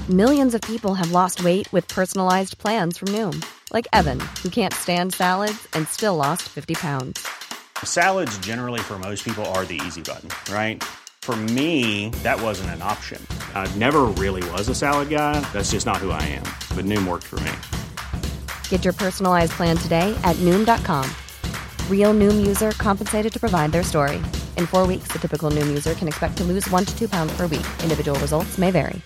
Millions of people have lost weight with personalized plans from Noom. Like Evan, who can't stand salads and still lost 50 pounds. Salads generally for most people are the easy button, right? For me, that wasn't an option. I never really was a salad guy. That's just not who I am. But Noom worked for me. Get your personalized plan today at Noom.com. Real Noom user compensated to provide their story. In 4 weeks, the typical Noom user can expect to lose 1 to 2 pounds per week. Individual results may vary.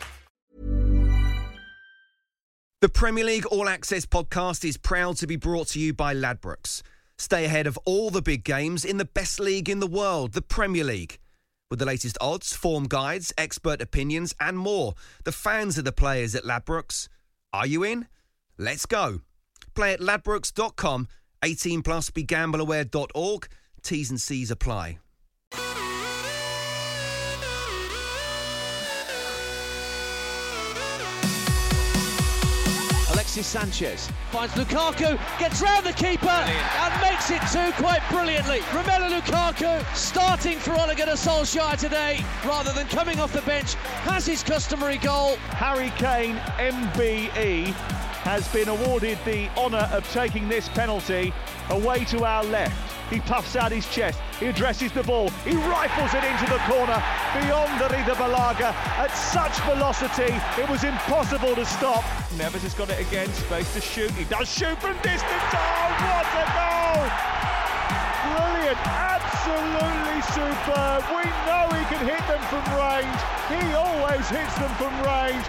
The Premier League All Access podcast is proud to be brought to you by Ladbrokes. Stay ahead of all the big games in the best league in the world, the Premier League. With the latest odds, form guides, expert opinions and more. The fans are the players at Ladbrokes. Are you in? Let's go. Play at ladbrokes.com. 18 plus, begambleaware.org. T's and C's apply. Alexis Sanchez finds Lukaku, gets round the keeper and makes it two quite brilliantly. Romelu Lukaku starting for Ole Gunnar Solskjaer today rather than coming off the bench, has his customary goal. Harry Kane, MBE, has been awarded the honour of taking this penalty away to our left. He puffs out his chest, he addresses the ball, he rifles it into the corner beyond Rida Balaga at such velocity it was impossible to stop. Neves has got it again, space to shoot, he does shoot from distance. Oh, what a goal! Brilliant, absolutely superb. We know he can hit them from range, he always hits them from range.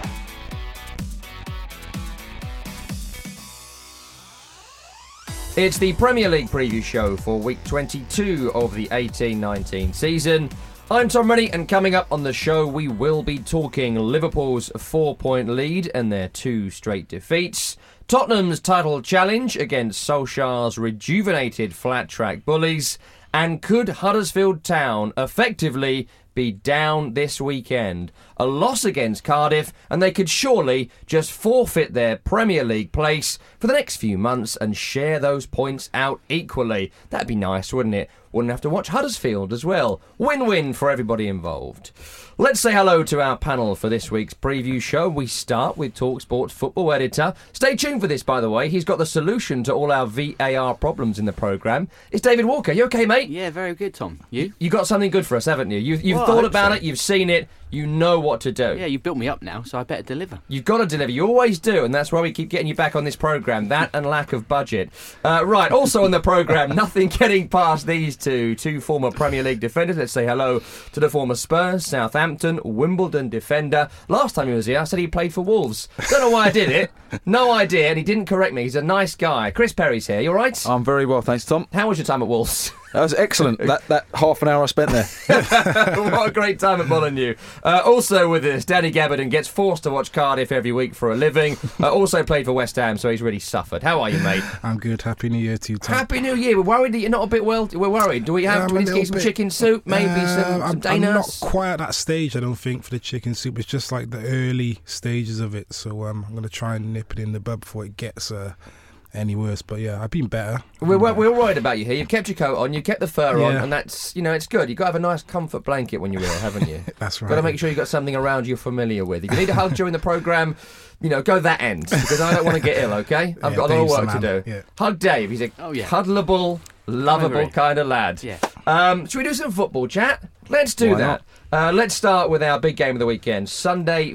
It's the Premier League preview show for week 22 of the 18-19 season. I'm Tom Rennie, and coming up on the show we will be talking Liverpool's 4-point lead and their 2 straight defeats, Tottenham's title challenge against Solskjaer's rejuvenated flat-track bullies, and could Huddersfield Town effectively be down this weekend? A loss against Cardiff and they could surely just forfeit their Premier League place for the next few months and share those points out equally. That'd be nice, wouldn't it? Wouldn't have to watch Huddersfield as well. Win-win for everybody involved. Let's say hello to our panel for this week's preview show. We start with TalkSport's football editor. Stay tuned for this, by the way. He's got the solution to all our VAR problems in the programme. It's David Walker. You okay, mate? Yeah, very good, Tom. You? You got something good for us, haven't you? You've thought about it, you've seen it, you know what to do. Yeah, you've built me up now, so I better deliver. You've got to deliver. You always do, and that's why we keep getting you back on this programme. That and lack of budget. Right, also on the programme, nothing getting past these two former Premier League defenders. Let's say hello to the former Spurs, Southampton, Wimbledon defender. Last time he was here, I said he played for Wolves. Don't know why I did it. No idea, and he didn't correct me. He's a nice guy. Chris Perry's here. You all right? I'm very well, thanks, Tom. How was your time at Wolves? That was excellent. That half an hour I spent there. What a great time at Molineux. Also with us, Danny Gabardine gets forced to watch Cardiff every week for a living. Also played for West Ham, so he's really suffered. How are you, mate? I'm good. Happy New Year to you, Tom. Happy New Year. We're worried that you're not a bit well. We're worried. Do we need to get some chicken soup? Maybe some I'm not quite at that stage, I don't think, for the chicken soup. It's just like the early stages of it. So I'm going to try and nip it in the bud before it gets any worse. But yeah, I've been better. We're worried about you here. You've kept your coat on, you've kept the fur on, and that's, it's good. You've got to have a nice comfort blanket when you're ill, haven't you? That's right. Got to make sure you've got something around you're familiar with. If you need a hug during the programme, go that end, because I don't want to get ill, okay? I've got a lot of work to do. Yeah. Hug Dave. He's a cuddleable, lovable kind of lad. Yeah. Should we do some football chat? Let's do that. Let's start with our big game of the weekend. Sunday,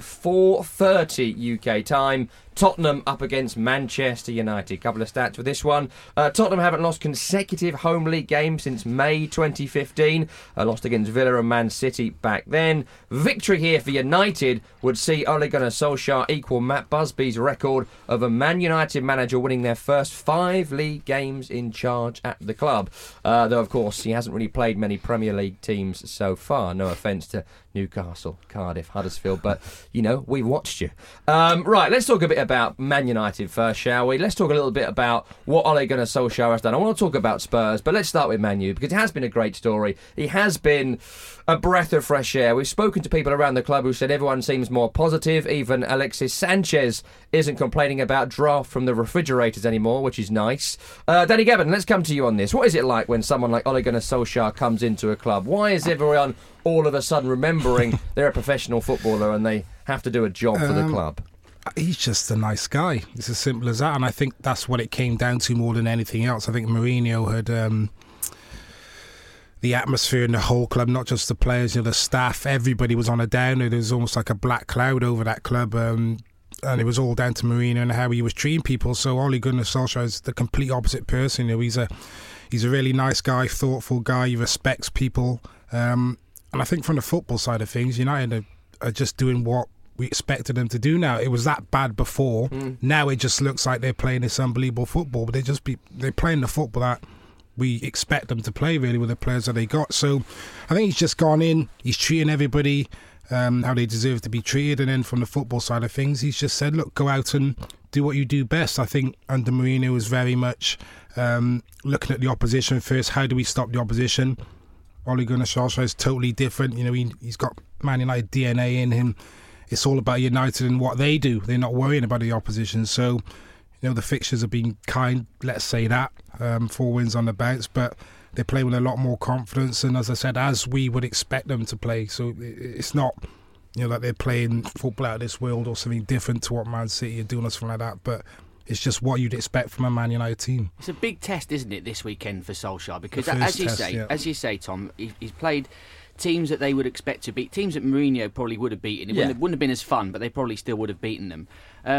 4:30 UK time. Tottenham up against Manchester United. Couple of stats for this one. Tottenham haven't lost consecutive home league games since May 2015. Lost against Villa and Man City back then. Victory here for United would see Ole Gunnar Solskjaer equal Matt Busby's record of a Man United manager winning their first 5 league games in charge at the club. Though, of course, he hasn't really played many Premier League teams so far. No offence to Newcastle, Cardiff, Huddersfield, but, we've watched you. Right, let's talk a bit about Man United first, shall we? Let's talk a little bit about what Ole Gunnar Solskjaer has done. I want to talk about Spurs, but let's start with Man U, because it has been a great story. He has been a breath of fresh air. We've spoken to people around the club who said everyone seems more positive. Even Alexis Sanchez isn't complaining about draft from the refrigerators anymore, which is nice. Danny Gabardine, let's come to you on this. What is it like when someone like Ole Gunnar Solskjaer comes into a club? Why is everyone all of a sudden remembering they're a professional footballer and they have to do a job for the club? He's just a nice guy. It's as simple as that. And I think that's what it came down to more than anything else. I think Mourinho had the atmosphere in the whole club, not just the players, the staff, everybody was on a downer. There was almost like a black cloud over that club. And it was all down to Mourinho and how he was treating people. So Ole Gunnar Solskjaer is the complete opposite person. He's a really nice guy, thoughtful guy. He respects people. And I think from the football side of things, United are just doing what we expected them to do now. It was that bad before. Now it just looks like they're playing this unbelievable football, but they're playing the football that we expect them to play, really, with the players that they got. So I think he's just gone in, he's treating everybody how they deserve to be treated, and then from the football side of things, he's just said, look, go out and do what you do best. I think under Mourinho was very much looking at the opposition first. How do we stop the opposition? Ole Gunnar Solskjaer is totally different. He's got Man United DNA in him. It's all about United and what they do. They're not worrying about the opposition. So, the fixtures have been kind, let's say that. 4 wins on the bounce, but they play with a lot more confidence. And as I said, as we would expect them to play. So it's not, like they're playing football out of this world or something different to what Man City are doing or something like that. But it's just what you'd expect from a Man United team. It's a big test, isn't it, this weekend for Solskjaer? Because as you say, Tom, he's played teams that they would expect to beat, teams that Mourinho probably would have beaten. It wouldn't have been as fun, but they probably still would have beaten them.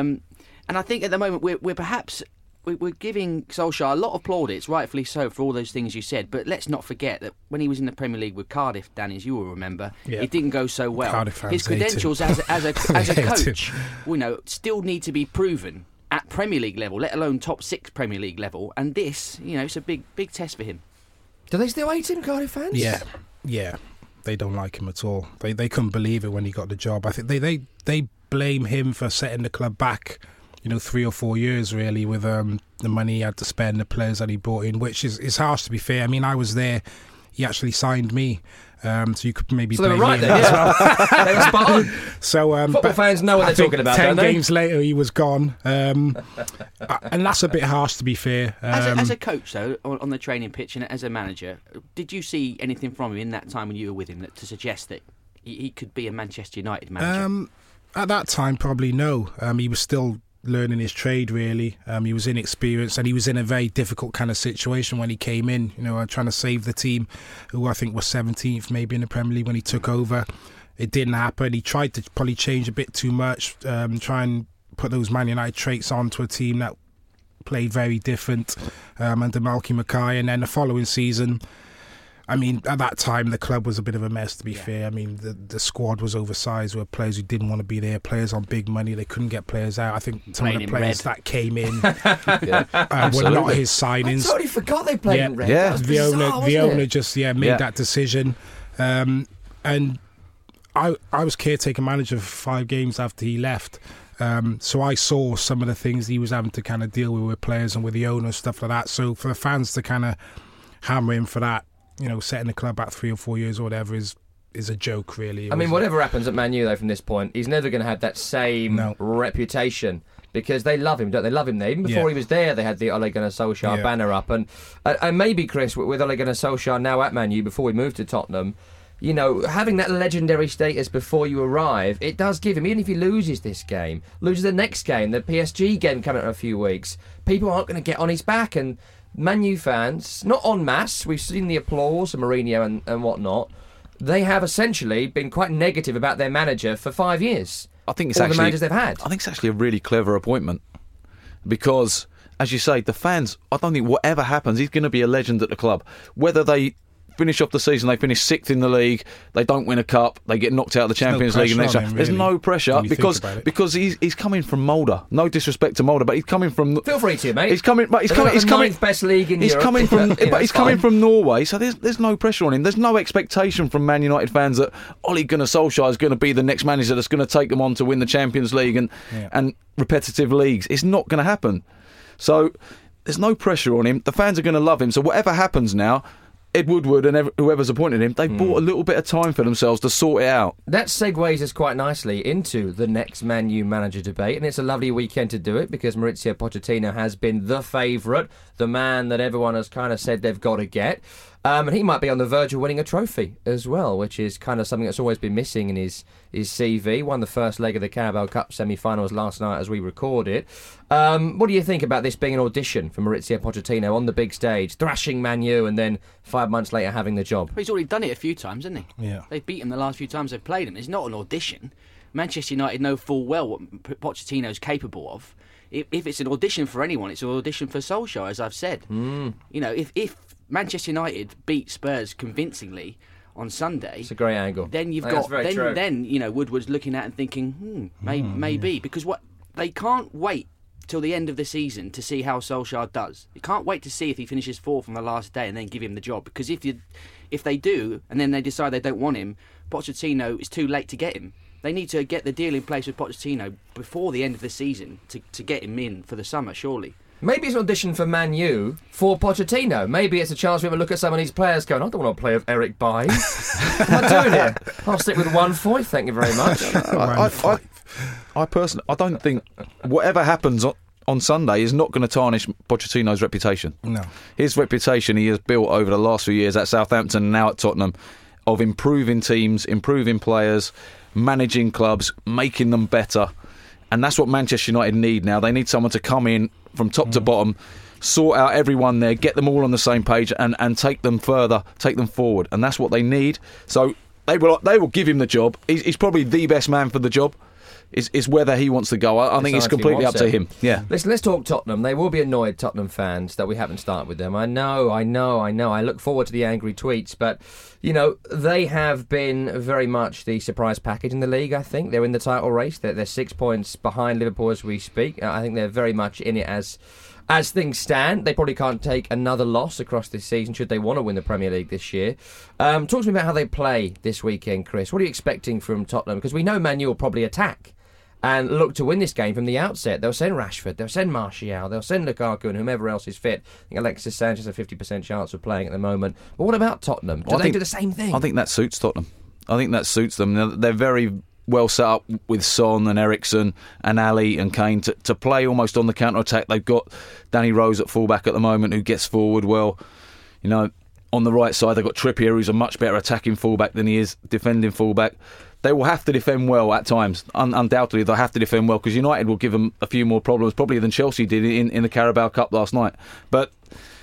And I think at the moment we're perhaps giving Solskjaer a lot of plaudits, rightfully so, for all those things you said. But let's not forget that when he was in the Premier League with Cardiff, Danny, as you will remember, it didn't go so well. His credentials as a coach, still need to be proven at Premier League level, let alone top 6 Premier League level. And this, it's a big test for him. Do they still hate him, Cardiff fans? Yeah. They don't like him at all. They couldn't believe it when he got the job. I think they blame him for setting the club back, 3 or 4 years really, with the money he had to spend, the players that he brought in, which is harsh, to be fair. I mean, I was there. He actually signed me. So you could maybe blame me as well. They were spot on. So, football fans know what they're talking about, 10 don't they? games later, he was gone. And that's a bit harsh, to be fair. As a coach, though, on the training pitch and as a manager, did you see anything from him in that time when you were with him to suggest that he could be a Manchester United manager? At that time, probably no. He was still learning his trade, really. He was inexperienced, and he was in a very difficult kind of situation when he came in, trying to save the team, who I think was 17th maybe in the Premier League when he took over. It didn't happen. He tried to probably change a bit too much, try and put those Man United traits onto a team that played very different under Malky Mackay. And then the following season, I mean, at that time, the club was a bit of a mess, to be fair. I mean, the squad was oversized. There were players who didn't want to be there, players on big money. They couldn't get players out. I think some of the players that came in were not his signings. I totally forgot they played in red. Yeah, the owner just made that decision. And I was caretaker manager for 5 games after he left. So I saw some of the things he was having to kind of deal with players and with the owner, stuff like that. So for the fans to kind of hammer him for that, setting the club back 3 or 4 years or whatever is a joke, really. I mean, whatever happens at Man U, though, from this point, he's never going to have that same reputation, because they love him, don't they? Love him there. Even before he was there, they had the Ole Gunnar Solskjaer banner up. And maybe, Chris, with Ole Gunnar Solskjaer now at Man U, before we moved to Tottenham, having that legendary status before you arrive, it does give him, even if he loses this game, loses the next game, the PSG game coming up in a few weeks, people aren't going to get on his back. And Man U fans, not en masse, we've seen the applause of Mourinho and whatnot, they have essentially been quite negative about their manager for 5 years. I think it's all actually the managers they've had. I think it's actually a really clever appointment, because, as you say, the fans, I don't think whatever happens, he's going to be a legend at the club. Whether they finish off the season, they finish 6th in the league, they don't win a cup, they get knocked out of the Champions League, there's no pressure because he's coming from Molde. No disrespect to Molde, but he's coming from. Feel free to, mate. He's coming best league in Europe. He's coming from Norway, so there's no pressure on him. There's no expectation from Man United fans that Ole Gunnar Solskjaer is going to be the next manager that's going to take them on to win the Champions League and repetitive leagues. It's not going to happen. So there's no pressure on him. The fans are going to love him. So whatever happens now, Ed Woodward and whoever's appointed him, they bought a little bit of time for themselves to sort it out. That segues us quite nicely into the next Man U manager debate, and it's a lovely weekend to do it because Mauricio Pochettino has been the favourite, the man that everyone has kind of said they've got to get. And he might be on the verge of winning a trophy as well, which is kind of something that's always been missing in his CV. Won the first leg of the Carabao Cup semi-finals last night as we record it. What do you think about this being an audition for Maurizio Pochettino on the big stage, thrashing Man U and then 5 months later having the job? Well, he's already done it a few times, hasn't he? Yeah. They've beat him the last few times they've played him. It's not an audition. Manchester United know full well what Pochettino's capable of. If it's an audition for anyone, it's an audition for Solskjaer, as I've said. You know, if Manchester United beat Spurs convincingly on Sunday, it's a great angle. Then you've got then you know, Woodward's looking at it and thinking, maybe because what they can't wait till the end of the season to see how Solskjaer does. You can't wait to see if he finishes fourth on the last day and then give him the job, because if they do and then they decide they don't want him, Pochettino, it's too late to get him. They need to get the deal in place with Pochettino before the end of the season to get him in for the summer, surely. Maybe it's an audition for Man U for Pochettino. Maybe it's a chance for him to look at some of these players going, I don't want to play with Eric Bailly. What am I doing here? I'll stick with 1-5, thank you very much. I personally, I don't think whatever happens on Sunday is not going to tarnish Pochettino's reputation. No. His reputation he has built over the last few years at Southampton and now at Tottenham of improving teams, improving players, managing clubs, making them better. And that's what Manchester United need now. They need someone to come in from top to bottom, sort out everyone there, get them all on the same page and take them further, take them forward. And that's what they need. So they will give him the job. He's probably the best man for the job. Is whether he wants to go. I think it's completely up to him. Yeah. Listen, let's talk Tottenham. They will be annoyed, Tottenham fans, that we haven't started with them. I know. I look forward to the angry tweets, but you know, they have been very much the surprise package in the league, I think. They're in the title race. They're 6 points behind Liverpool as we speak. I think they're very much in it as things stand. They probably can't take another loss across this season should they want to win the Premier League this year. Talk to me about how they play this weekend, Chris. What are you expecting from Tottenham? Because we know Man U will probably attack and look to win this game from the outset. They'll send Rashford, they'll send Martial, they'll send Lukaku and whomever else is fit. I think Alexis Sanchez has a 50% chance of playing at the moment. But what about Tottenham? Do they do the same thing? I think that suits Tottenham. I think that suits them. They're very well set up with Son and Eriksen and Ali and Kane to play almost on the counter-attack. They've got Danny Rose at fullback at the moment who gets forward well. You know, on the right side they've got Trippier who's a much better attacking fullback than he is defending fullback. They will have to defend well at times. Undoubtedly, they'll have to defend well because United will give them a few more problems probably than Chelsea did in the Carabao Cup last night. But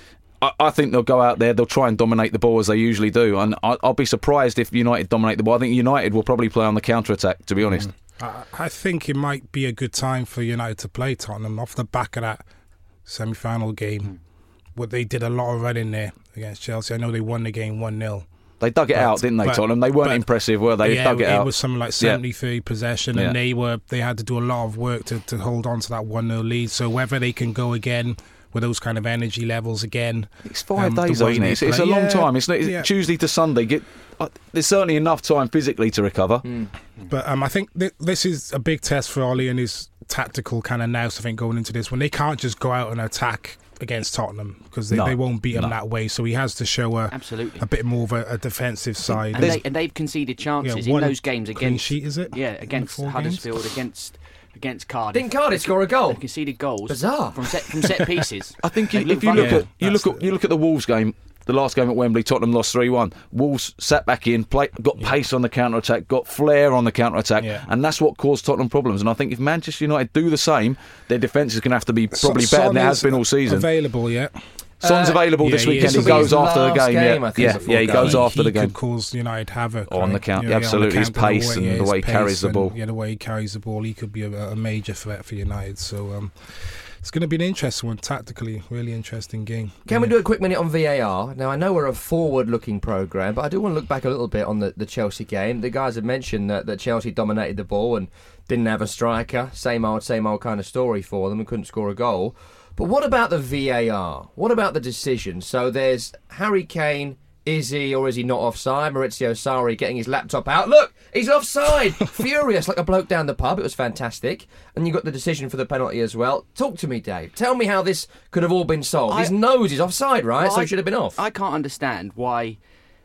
I think they'll go out there, they'll try and dominate the ball as they usually do. And I'll be surprised if United dominate the ball. I think United will probably play on the counter-attack, to be honest. I think it might be a good time for United to play Tottenham off the back of that semi-final game. What they did a lot of running there against Chelsea. I know they won the game 1-0. They dug it out, didn't they, Tottenham? They weren't impressive, were they? They dug it out. It was something like 70-30 possession, and they had to do a lot of work to hold on to that 1-0 lead. So whether they can go again with those kind of energy levels again. It's 5 days, isn't it? It's a long time. It's Tuesday to Sunday. There's certainly enough time physically to recover. But I think this is a big test for Ollie and his tactical kind of nous, I think, going into this, when they can't just go out and attack against Tottenham because they won't beat him that way. So he has to show a bit more of a defensive side. And they've conceded chances in those games against. Clean sheet, is it? Yeah, against Huddersfield, against Cardiff. Didn't Cardiff score a goal? They conceded goals. Bizarre. From set pieces. I think if you look at the Wolves game, the last game at Wembley, Tottenham lost 3-1. Wolves sat back in, got pace on the counter-attack, got flair on the counter-attack, and that's what caused Tottenham problems. And I think if Manchester United do the same, their defence is going to have to be probably better than it has been all season. Available, yeah. Son's available this weekend. He goes after the game. He goes after the game. He could cause United havoc on the count. Absolutely, his pace and the way he carries the ball. Yeah, the way he carries the ball, he could be a major threat for United. So it's going to be an interesting one, tactically, really interesting game. Can we do a quick minute on VAR? Now, I know we're a forward-looking programme, but I do want to look back a little bit on the Chelsea game. The guys have mentioned that Chelsea dominated the ball and didn't have a striker. Same old kind of story for them and couldn't score a goal. But what about the VAR? What about the decision? So there's Harry Kane. Is he or is he not offside? Maurizio Sarri getting his laptop out. Look, he's offside. Furious like a bloke down the pub. It was fantastic. And you got the decision for the penalty as well. Talk to me, Dave. Tell me how this could have all been solved. His nose is offside, right? Well, so he should have been off. I can't understand why,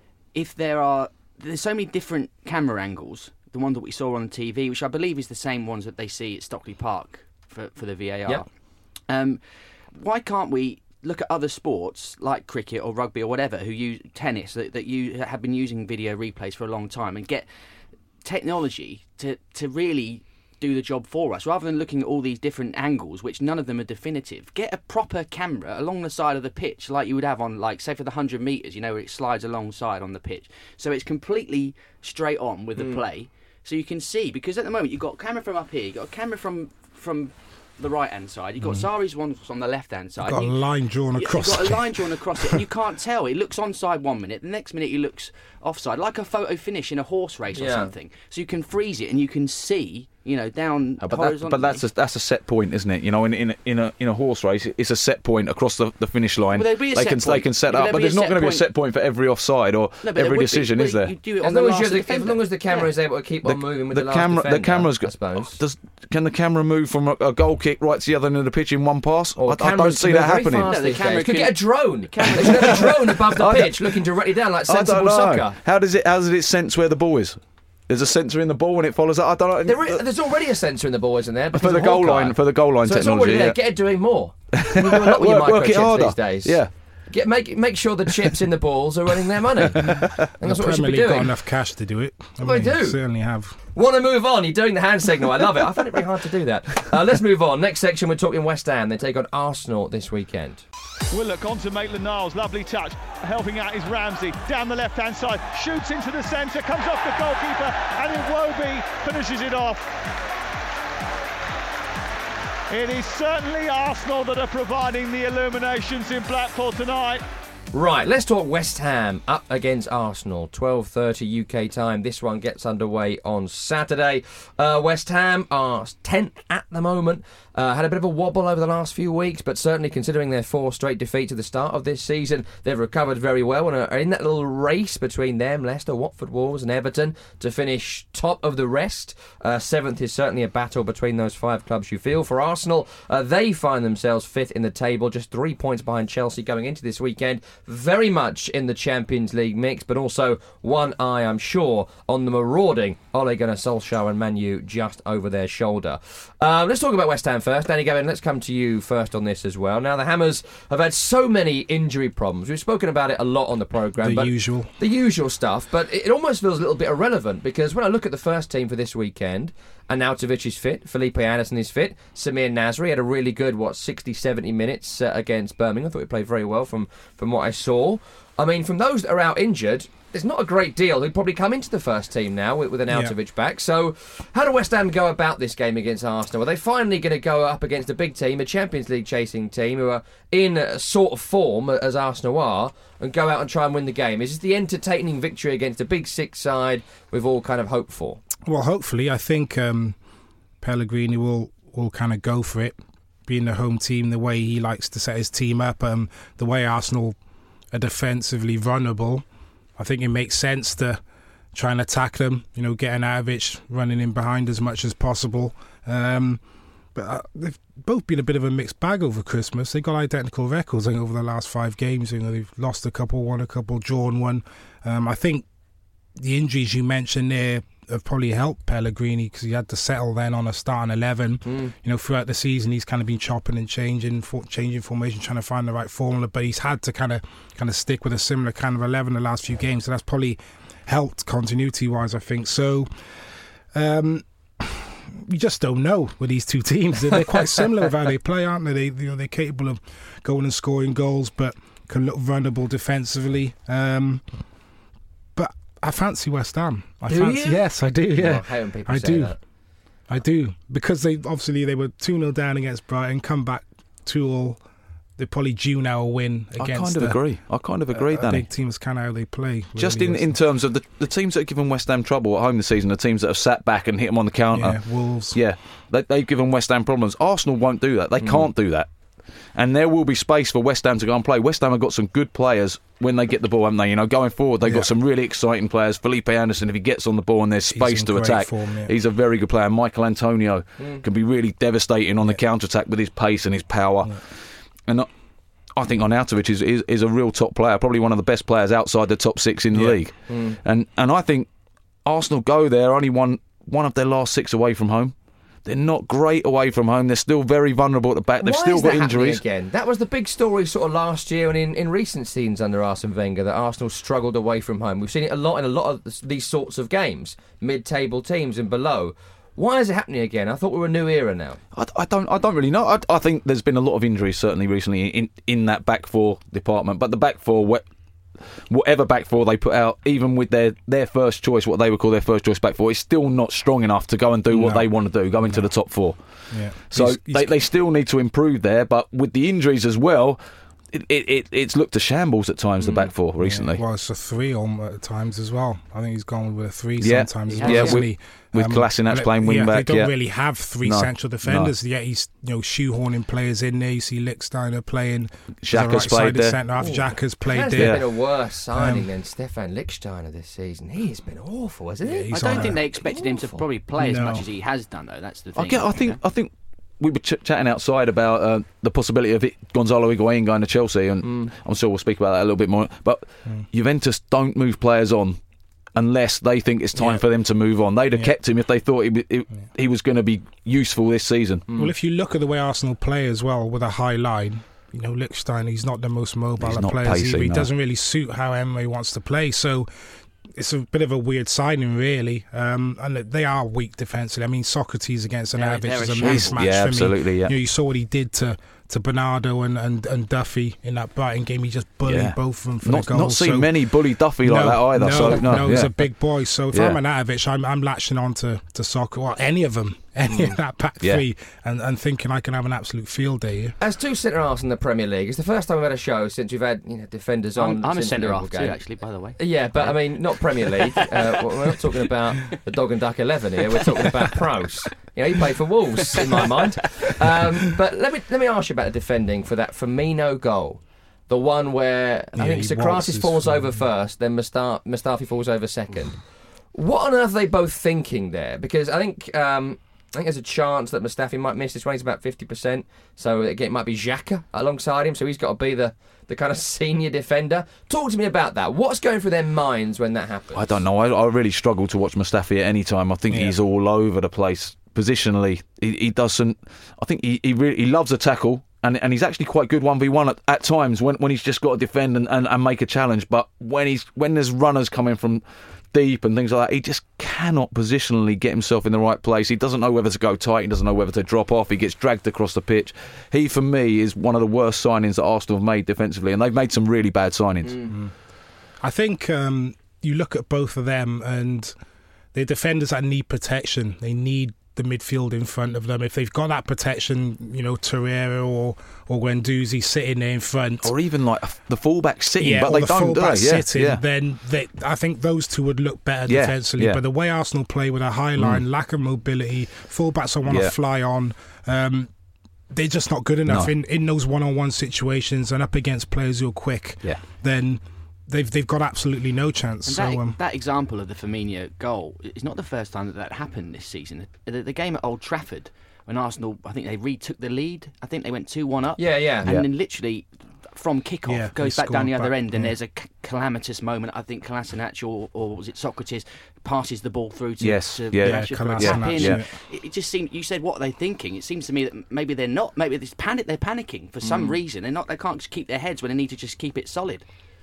if there's so many different camera angles, the one that we saw on TV, which I believe is the same ones that they see at Stockley Park for the VAR. Yep. Why can't we look at other sports like cricket or rugby or whatever, who use tennis, that you have been using video replays for a long time, and get technology to really do the job for us, rather than looking at all these different angles, which none of them are definitive. Get a proper camera along the side of the pitch, like you would have on, like, say, for the 100 metres, where it slides alongside on the pitch. So it's completely straight on with the play, so you can see, because at the moment you've got a camera from up here, you've got a camera from the right-hand side, you've got Sarri's one on the left-hand side. You've got a line drawn across it. You've got a line drawn across it, and you can't tell. It looks onside 1 minute, the next minute it looks offside, like a photo finish in a horse race or something. So you can freeze it, and you can see, down horizontally. But that's a set point, isn't it? In a horse race, it's a set point across the finish line. Well, they can set up, but there's not going to be a set point for every offside or every decision, is there? You do it as long as the camera is able to keep on moving with the last defender, the camera's I suppose. Can the camera move from a goal kick right to the other end of the pitch in one pass? I don't see that happening. The camera could get a drone. They should have a drone above the pitch looking directly down, like sensible soccer. How does it sense where the ball is? There's a sensor in the ball when it follows up. I don't know. There's already a sensor in the ball, isn't there? For the goal line technology. So it's already there. Get it doing more. You do a lot with your microchips these days. Yeah. Make sure the chips in the balls are running their money. And that's what we should be doing. Got enough cash to do it. They do. Certainly have. Want to move on? You're doing the hand signal. I love it. I find it very hard to do that. Let's move on. Next section, we're talking West Ham. They take on Arsenal this weekend. Willock on to Maitland-Niles, lovely touch, helping out is Ramsey, down the left-hand side, shoots into the centre, comes off the goalkeeper, and Iwobi finishes it off. It is certainly Arsenal that are providing the illuminations in Blackpool tonight. Right, let's talk West Ham up against Arsenal, 12:30 UK time. This one gets underway on Saturday. West Ham are 10th at the moment. Had a bit of a wobble over the last few weeks, but certainly considering their 4 straight defeats at the start of this season, they've recovered very well and are in that little race between them, Leicester, Watford, Wolves and Everton, to finish top of the rest. 7th is certainly a battle between those 5 clubs, you feel. For Arsenal, they find themselves 5th in the table, just 3 points behind Chelsea going into this weekend. Very much in the Champions League mix, but also one eye, I'm sure, on the marauding Ole Gunnar Solskjaer and Man U just over their shoulder. Let's talk about West Ham first. Danny Gowen, let's come to you first on this as well. Now, the Hammers have had so many injury problems. We've spoken about it a lot on the programme. The usual stuff, but it almost feels a little bit irrelevant, because when I look at the first team for this weekend, Arnautovic is fit, Felipe Anderson is fit, Samir Nasri had a really good, 60-70 minutes against Birmingham. I thought he played very well from what I saw. I mean, from those that are out injured, there's not a great deal who'd probably come into the first team now with Arnautovic back. So how do West Ham go about this game against Arsenal? Are they finally going to go up against a big team, a Champions League chasing team who are in a sort of form as Arsenal are, and go out and try and win the game? Is this the entertaining victory against a big 6 side we've all kind of hoped for? Well, hopefully. I think Pellegrini will kind of go for it, being the home team, the way he likes to set his team up, the way Arsenal are defensively vulnerable. I think it makes sense to try and attack them, getting Arnautovic running in behind as much as possible. But they've both been a bit of a mixed bag over Christmas. They've got identical records over the last 5 games. They've lost a couple, won a couple, drawn one. I think the injuries you mentioned there have probably helped Pellegrini, because he had to settle then on a starting 11. Throughout the season he's kind of been chopping and changing formation, trying to find the right formula, but he's had to kind of stick with a similar kind of 11 the last few games, so that's probably helped continuity wise, I think. So you just don't know with these two teams. They're quite similar with how they play, aren't they? They're capable of going and scoring goals, but can look vulnerable defensively. I fancy West Ham. Yes, I do. Yeah, I do. That. I do, because they were 2-0 down against Brighton, come back 2-2. They're probably due now a win against. I kind of agree, Danny. Big teams, kind of how they play. Just in terms of the teams that have given West Ham trouble at home this season, the teams that have sat back and hit them on the counter. Yeah, Wolves. Yeah, they've given West Ham problems. Arsenal won't do that. They can't do that. And there will be space for West Ham to go and play. West Ham have got some good players when they get the ball, haven't they? Going forward, they've got some really exciting players. Felipe Anderson, if he gets on the ball and there's space to attack, he's a very good player. Michael Antonio can be really devastating on the counter-attack with his pace and his power. Yeah. And I think Arnautovic is a real top player, probably one of the best players outside the top 6 in the league. And I think Arsenal go there, only won one of their last 6 away from home. They're not great away from home. They're still very vulnerable at the back. They've still got injuries. Again? That was the big story sort of last year and in recent seasons under Arsene Wenger, that Arsenal struggled away from home. We've seen it a lot in a lot of these sorts of games, mid-table teams and below. Why is it happening again? I thought we were a new era now. I don't really know. I think there's been a lot of injuries certainly recently in that back four department. But the back four, whatever back four they put out, even with their first choice, what they would call their first choice back four, is still not strong enough to go and do what they want to do, go into the top four. Yeah. So they still need to improve there. But with the injuries as well, it's looked a shambles at times, the back four recently. Well, it's a 3 at times as well. I think he's gone with a 3 sometimes as well. Yeah, with Kolasinac playing wing back. They don't really have 3 central defenders. No. Yet he's shoehorning players in there. You see Lichtsteiner playing. Xhaka's played there. Xhaka's played there. There's been a worse signing than Stefan Lichtsteiner this season. He's been awful, hasn't he? I don't think they expected him to probably play as much as he has done, though. That's the thing. I think we were chatting outside about the possibility of Gonzalo Higuain going to Chelsea, and I'm sure we'll speak about that a little bit more. But Juventus don't move players on unless they think it's time for them to move on. They'd have kept him if they thought he was going to be useful this season. Well, if you look at the way Arsenal play as well, with a high line, Lichtsteiner, he's not the most mobile of players. He doesn't really suit how Emery wants to play. So it's a bit of a weird signing, really. And they are weak defensively. I mean, Socrates against Anavic is a mismatch for me. Absolutely, yeah. You saw what he did to Bernardo and Duffy in that Brighton game. He just bullied both of them for the goals. Not seen many bully Duffy like that either. No, he's a big boy. So if I'm Anavic, I'm latching on to Soccer, or any of them, any of that back three, and thinking I can have an absolute field day here. As 2 centre-halves in the Premier League, it's the first time we've had a show since we've had defenders on. I'm a centre-half too, actually, by the way. Yeah, but I mean, not Premier League. We're not talking about the Dog and Duck 11 here. We're talking about pros. He played for Wolves in my mind. But let me ask you about the defending for that Firmino goal. The one where I think Socrates falls over first, then Mustafi falls over second. What on earth are they both thinking there? Because I think there's a chance that Mustafi might miss this one. He's about 50%. So again, it might be Xhaka alongside him. So he's got to be the kind of senior defender. Talk to me about that. What's going through their minds when that happens? I don't know. I really struggle to watch Mustafi at any time. I think he's all over the place positionally. He doesn't. I think he really loves a tackle. And he's actually quite good 1v1 at times when he's just got to defend and make a challenge. But when there's runners coming from deep and things like that, he just cannot positionally get himself in the right place. He doesn't know whether to go tight. He doesn't know whether to drop off. He gets dragged across the pitch. He, for me, is one of the worst signings that Arsenal have made defensively, and they've made some really bad signings. I think you look at both of them, and they're defenders that need protection. They need the midfield in front of them. If they've got that protection, Torreira or Guendouzi sitting there in front, or even like the fullback sitting, but they don't. Then I think those two would look better defensively. But the way Arsenal play with a high line, lack of mobility, fullbacks don't want to fly on. They're just not good enough in those one-on-one situations and up against players who are quick. Then they've got absolutely no chance. And that example of the Firmino goal is not the first time that happened this season. The game at Old Trafford, when Arsenal, I think they retook the lead. I think they went 2-1 up. And then literally from kickoff goes back down the other end, and there's a calamitous moment. I think Kolasinac or was it Socrates passes the ball through to Kolasinac. It just seemed. You said, what are they thinking? It seems to me that maybe they're not. Maybe they're panicking for some reason. They can't just keep their heads when they need to just keep it solid.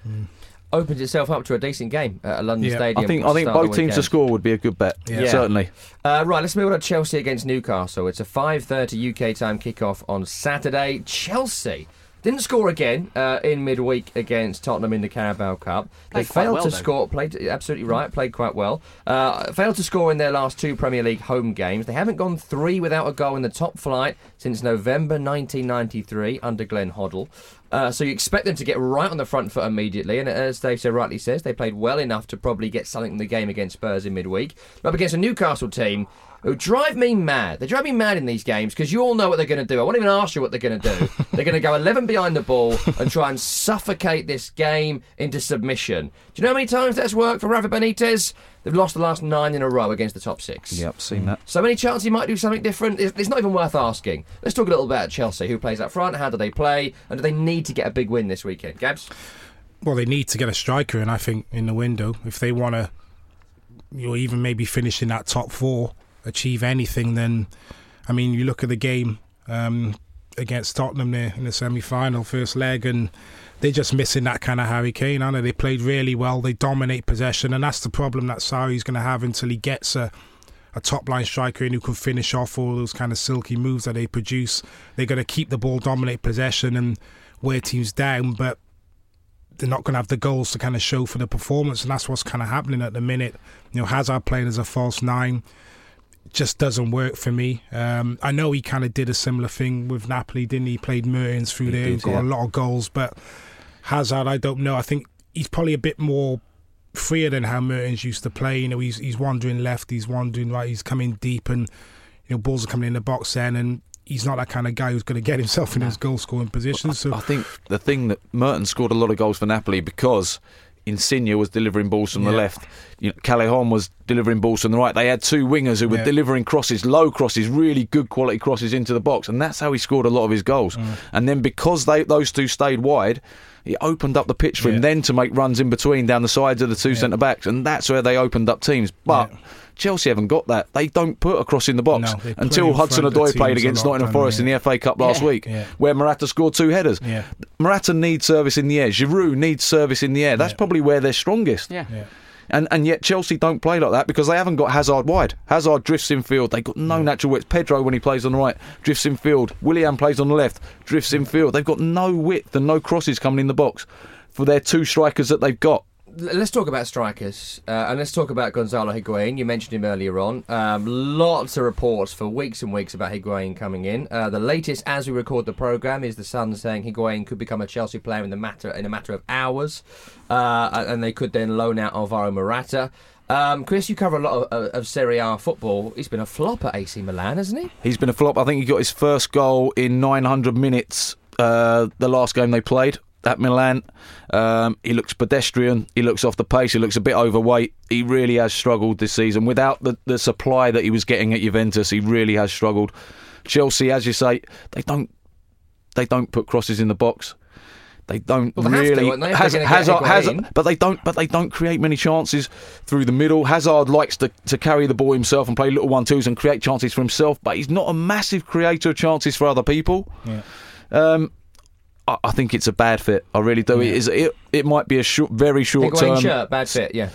Opens itself up to a decent game at London Stadium. I think both teams to score would be a good bet. Certainly. Right, let's move on to Chelsea against Newcastle. It's a 5:30 UK time kickoff on Saturday. Chelsea didn't score again in midweek against Tottenham in the Carabao Cup. They failed to score. Played absolutely right. Played quite well. Failed to score in their last 2 Premier League home games. They haven't gone 3 without a goal in the top flight since November 1993 under Glenn Hoddle. So you expect them to get right on the front foot immediately, and as Dave so rightly says, they played well enough to probably get something in the game against Spurs in midweek. Up against a Newcastle team who drive me mad. They drive me mad in these games because you all know what they're going to do. I won't even ask you what they're going to do. They're going to go 11 behind the ball and try and suffocate this game into submission. Do you know how many times that's worked for Rafa Benitez? They've lost the last 9 in a row against the top 6. Yep, seen that. So many chances he might do something different. It's not even worth asking. Let's talk a little bit about Chelsea. Who plays up front? How do they play? And do they need to get a big win this weekend? Gabs? Well, they need to get a striker in, I think, in the window. If they want to even maybe finish in that top 4, achieve anything, then I mean, you look at the game against Tottenham there in the semi-final, first leg, and they're just missing that kind of Harry Kane, aren't they? They played really well, they dominate possession, and that's the problem that Sarri's going to have until he gets a top-line striker in who can finish off all those kind of silky moves that they produce. They're going to keep the ball, dominate possession and wear teams down, but they're not going to have the goals to kind of show for the performance, and that's what's kind of happening at the minute. Hazard playing as a false nine just doesn't work for me. I know he kind of did a similar thing with Napoli, didn't he? He played Mertens through there, got a lot of goals, but Hazard, I don't know. I think he's probably a bit more freer than how Mertens used to play. He's wandering left, he's wandering right, he's coming deep, and balls are coming in the box then, and he's not that kind of guy who's going to get himself in his goal-scoring position. So I think the thing that Mertens scored a lot of goals for Napoli because Insigne was delivering balls from the left. Callejon was delivering balls from the right. They had two wingers who were delivering crosses, low crosses, really good quality crosses into the box, and that's how he scored a lot of his goals. And then because those two stayed wide, it opened up the pitch for him then to make runs in between down the sides of the two centre-backs, and that's where they opened up teams. But Chelsea haven't got that. They don't put a cross in the box until Hudson-Odoi played against Nottingham Forest in the FA Cup last week, where Morata scored two headers. Morata needs service in the air. Giroud needs service in the air. That's probably where they're strongest. And yet Chelsea don't play like that because they haven't got Hazard wide. Hazard drifts in field. They've got no natural width. Pedro, when he plays on the right, drifts in field. Willian plays on the left, drifts in field. They've got no width and no crosses coming in the box for their two strikers that they've got. Let's talk about strikers, and let's talk about Gonzalo Higuain. You mentioned him earlier on. Lots of reports for weeks and weeks about Higuain coming in. The latest, as we record the programme, is the Sun saying Higuain could become a Chelsea player in a matter of hours, and they could then loan out Alvaro Morata. Chris, you cover a lot of Serie A football. He's been a flop at AC Milan, hasn't he? He's been a flop. I think he got his first goal in 900 minutes the last game they played at Milan. He looks pedestrian, he looks off the pace, he looks a bit overweight. He really has struggled this season. Without the supply that he was getting at Juventus, he really has struggled. Chelsea, as you say, they don't put crosses in the box. They don't really. But they don't create many chances through the middle. Hazard likes to carry the ball himself and play little 1-2s and create chances for himself, but he's not a massive creator of chances for other people. I think it's a bad fit. I really do. It might be a very short term. Shirt, bad fit. Yeah.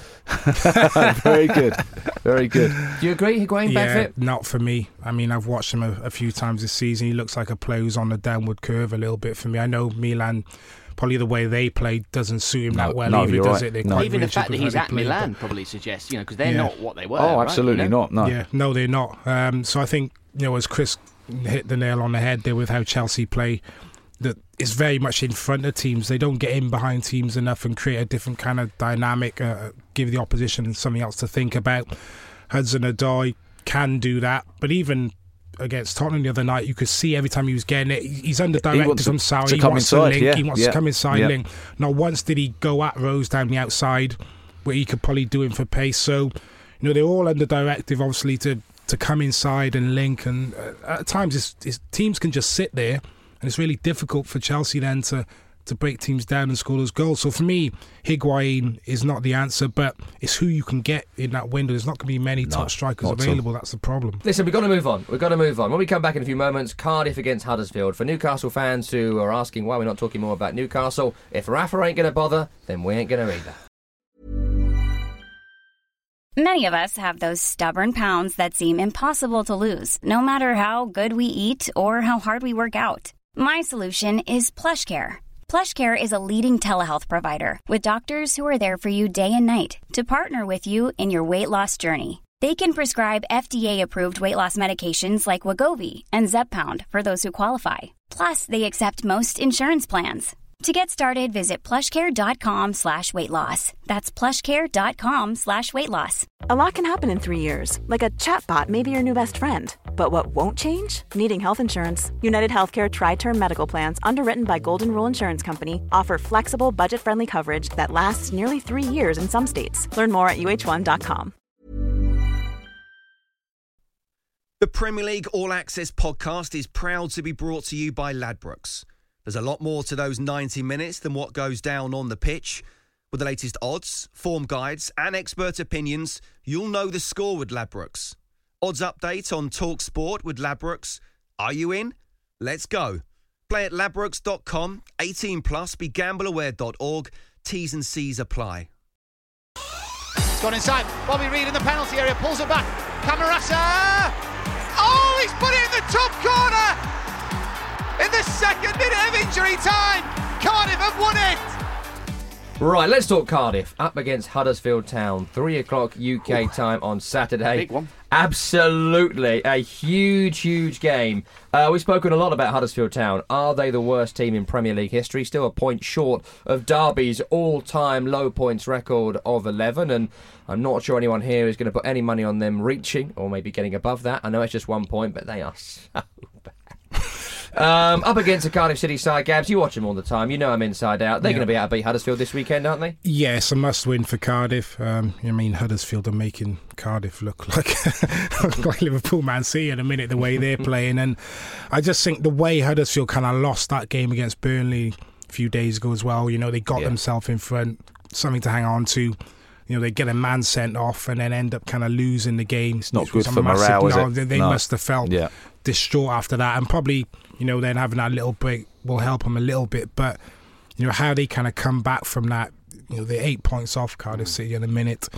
Very good. Very good. Do you agree, Higuain, bad fit? Not for me. I mean, I've watched him a few times this season. He looks like a player who's on the downward curve a little bit for me. I know Milan, probably the way they play doesn't suit him that well. Even the fact that he's at Milan probably suggests, because they're not what they were. Oh, absolutely not. No. Yeah, no, they're not. So I think, as Chris hit the nail on the head there with how Chelsea play, that is very much in front of teams. They don't get in behind teams enough and create a different kind of dynamic, give the opposition something else to think about. Hudson-Odoi can do that, but even against Tottenham the other night, you could see every time he was getting it, he's under directive from Sarri. He wants to link, he wants to come inside, link. Not once did he go at Rose down the outside, where he could probably do him for pace. So, they're all under directive, obviously, to come inside and link, and at times teams can just sit there. And it's really difficult for Chelsea then to break teams down and score those goals. So for me, Higuain is not the answer, but it's who you can get in that window. There's not going to be many top strikers available. That's the problem. Listen, we've got to move on. When we come back in a few moments, Cardiff against Huddersfield. For Newcastle fans who are asking why we're not talking more about Newcastle, if Rafa ain't going to bother, then we ain't going to either. Many of us have those stubborn pounds that seem impossible to lose, no matter how good we eat or how hard we work out. My solution is PlushCare. PlushCare is a leading telehealth provider with doctors who are there for you day and night to partner with you in your weight loss journey. They can prescribe FDA-approved weight loss medications like Wegovy and Zepbound for those who qualify. Plus, they accept most insurance plans. To get started, visit plushcare.com/weightloss. That's plushcare.com/weightloss. A lot can happen in 3 years, like a chatbot may be your new best friend. But what won't change? Needing health insurance. United Healthcare Tri-Term Medical Plans, underwritten by Golden Rule Insurance Company, offer flexible, budget-friendly coverage that lasts nearly 3 years in some states. Learn more at uh1.com. The Premier League All Access podcast is proud to be brought to you by Ladbrokes. There's a lot more to those 90 minutes than what goes down on the pitch. With the latest odds, form guides and expert opinions, you'll know the score with Ladbrokes. Odds update on TalkSport with Ladbrokes. Are you in? Let's go. Play at ladbrokes.com. 18 plus. BeGambleAware.org. T's and C's apply. It's gone inside. Bobby Reid in the penalty area. Pulls it back. Camarasa. Oh, he's put it in the top corner. In the second minute of injury time. Cardiff have won it. Right, let's talk Cardiff. Up against Huddersfield Town. 3 o'clock UK time on Saturday. Big one. Absolutely. A huge game. We've spoken a lot about Huddersfield Town. Are they the worst team in Premier League history? Still a point short of Derby's all-time low points record of 11. And I'm not sure anyone here is going to put any money on them reaching or maybe getting above that. I know it's just 1 point, but they are so bad. Up against the Cardiff City side, Gabs, you watch them all the time. You know them inside out. They're going to be able to beat Huddersfield this weekend, aren't they? Yes, a must-win for Cardiff. Huddersfield are making Cardiff look like Liverpool, Man City at a minute, the way they're playing. And I just think the way Huddersfield kind of lost that game against Burnley a few days ago as well, they got themselves in front, something to hang on to. They get a man sent off and then end up kind of losing the game. It's not good for morale, is it? They must have felt distraught after that, and probably, then having that little break will help them a little bit. But, how they kind of come back from that, they're 8 points off Cardiff City in a minute.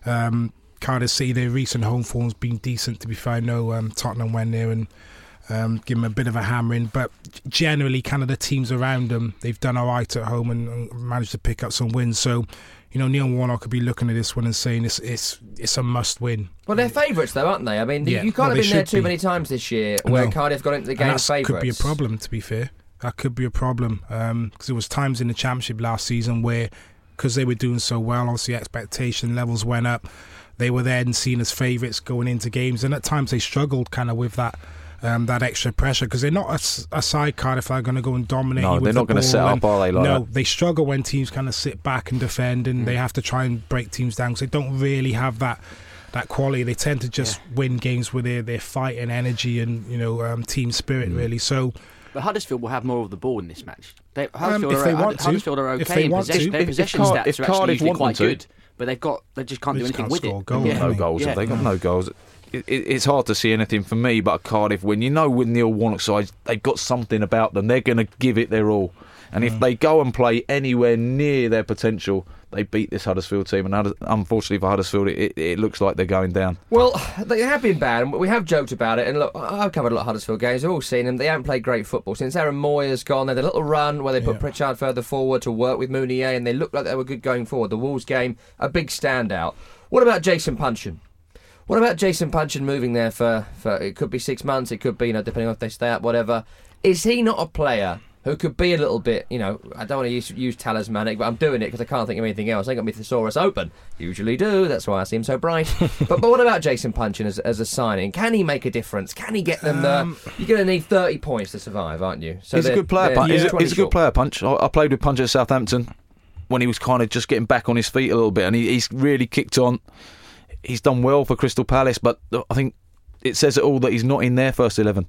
Cardiff City, their recent home form's been decent, to be fair. I know Tottenham went there and give them a bit of a hammering, but generally kind of the teams around them, they've done all right at home and managed to pick up some wins. So, Neil Warnock could be looking at this one and saying it's a must-win. Well, they're favourites, though, aren't they? I mean, you can't have been there too many times this year where Cardiff got into the game as favourites. That could be a problem, to be fair. That could be a problem. Because there was times in the Championship last season where, because they were doing so well, obviously expectation levels went up. They were then seen as favourites going into games. And at times they struggled kind of with that extra pressure, because they're not a side Cardiff that are going to go and dominate you with they're not going to set up, are they? No, they struggle when teams kind of sit back and defend, and they have to try and break teams down, because they don't really have that quality. They tend to just win games with their fight and energy and team spirit, really. So, but Huddersfield will have more of the ball in this match. Huddersfield are okay in possession. Their possession stats are actually usually quite good, but they just can't do anything with it. No goals. They've got no goals. It's hard to see anything for me but a Cardiff win. With Neil Warnock's side, they've got something about them. They're going to give it their all. And if they go and play anywhere near their potential, they beat this Huddersfield team. And unfortunately for Huddersfield, it looks like they're going down. Well, they have been bad, and we have joked about it. And look, I've covered a lot of Huddersfield games. We've all seen them. They haven't played great football. Since Aaron Moyer's gone, they had a little run where they put Pritchard further forward to work with Mounier, and they looked like they were good going forward. The Wolves game, a big standout. What about Jason Puncheon? What about Jason Puncheon moving there for it could be 6 months, it could be, depending on if they stay up, whatever. Is he not a player who could be a little bit, I don't want to use talismanic, but I'm doing it because I can't think of anything else. I got my thesaurus open. Usually do, that's why I seem so bright. but what about Jason Puncheon as a signing? Can he make a difference? Can he get them there? You're going to need 30 points to survive, aren't you? So he's a good player, Punch. He's a good player, Punch. I played with Punch at Southampton when he was kind of just getting back on his feet a little bit, and he's really kicked on. He's done well for Crystal Palace, but I think it says it all that he's not in their first 11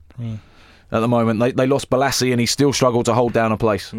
at the moment. They lost Balassi and he still struggled to hold down a place.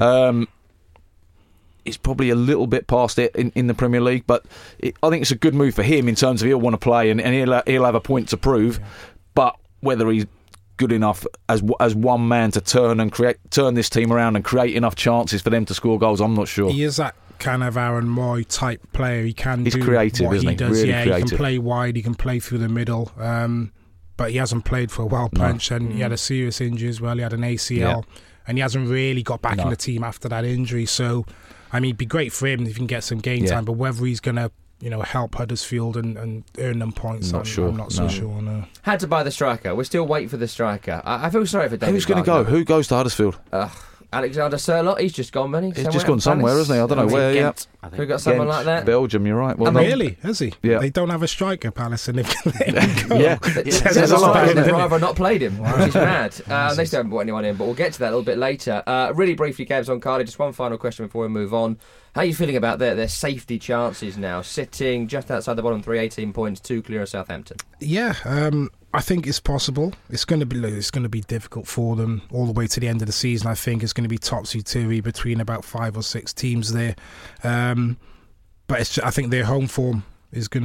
He's probably a little bit past it in the Premier League, but I think it's a good move for him in terms of he'll want to play and he'll have a point to prove. But whether he's good enough as one man to turn this team around and create enough chances for them to score goals, I'm not sure. He is that kind of Aaron Moy type player. He's creative, what isn't he does. Really creative. He can play wide, he can play through the middle, but he hasn't played for a while, Punch, and he had a serious injury as well. He had an ACL, and he hasn't really got back in the team after that injury. So, it'd be great for him if he can get some game time, but whether he's going to help Huddersfield and earn them points, I'm not so sure. No. Had to buy the striker. We're still waiting for the striker. I feel sorry for David. Who's going to go? Who goes to Huddersfield? Alexander Sørloth, he's just gone, hasn't he? He's just gone somewhere, hasn't he? I don't know where. Ghent. Who got someone like that? Belgium, you're right. Well, really? Has he? Yeah. They don't have a striker, Palace, and they've There's a lot of driver not played him, which is mad. They still haven't brought anyone in, but we'll get to that a little bit later. Really briefly, Gabs, on Cardiff, just one final question before we move on. How are you feeling about their safety chances now, sitting just outside the bottom three, 18 points, 2 clear of Southampton? Yeah, I think it's possible. It's going to be difficult for them all the way to the end of the season. I think it's going to be topsy-turvy between about 5 or 6 teams there. But I think their home form is going to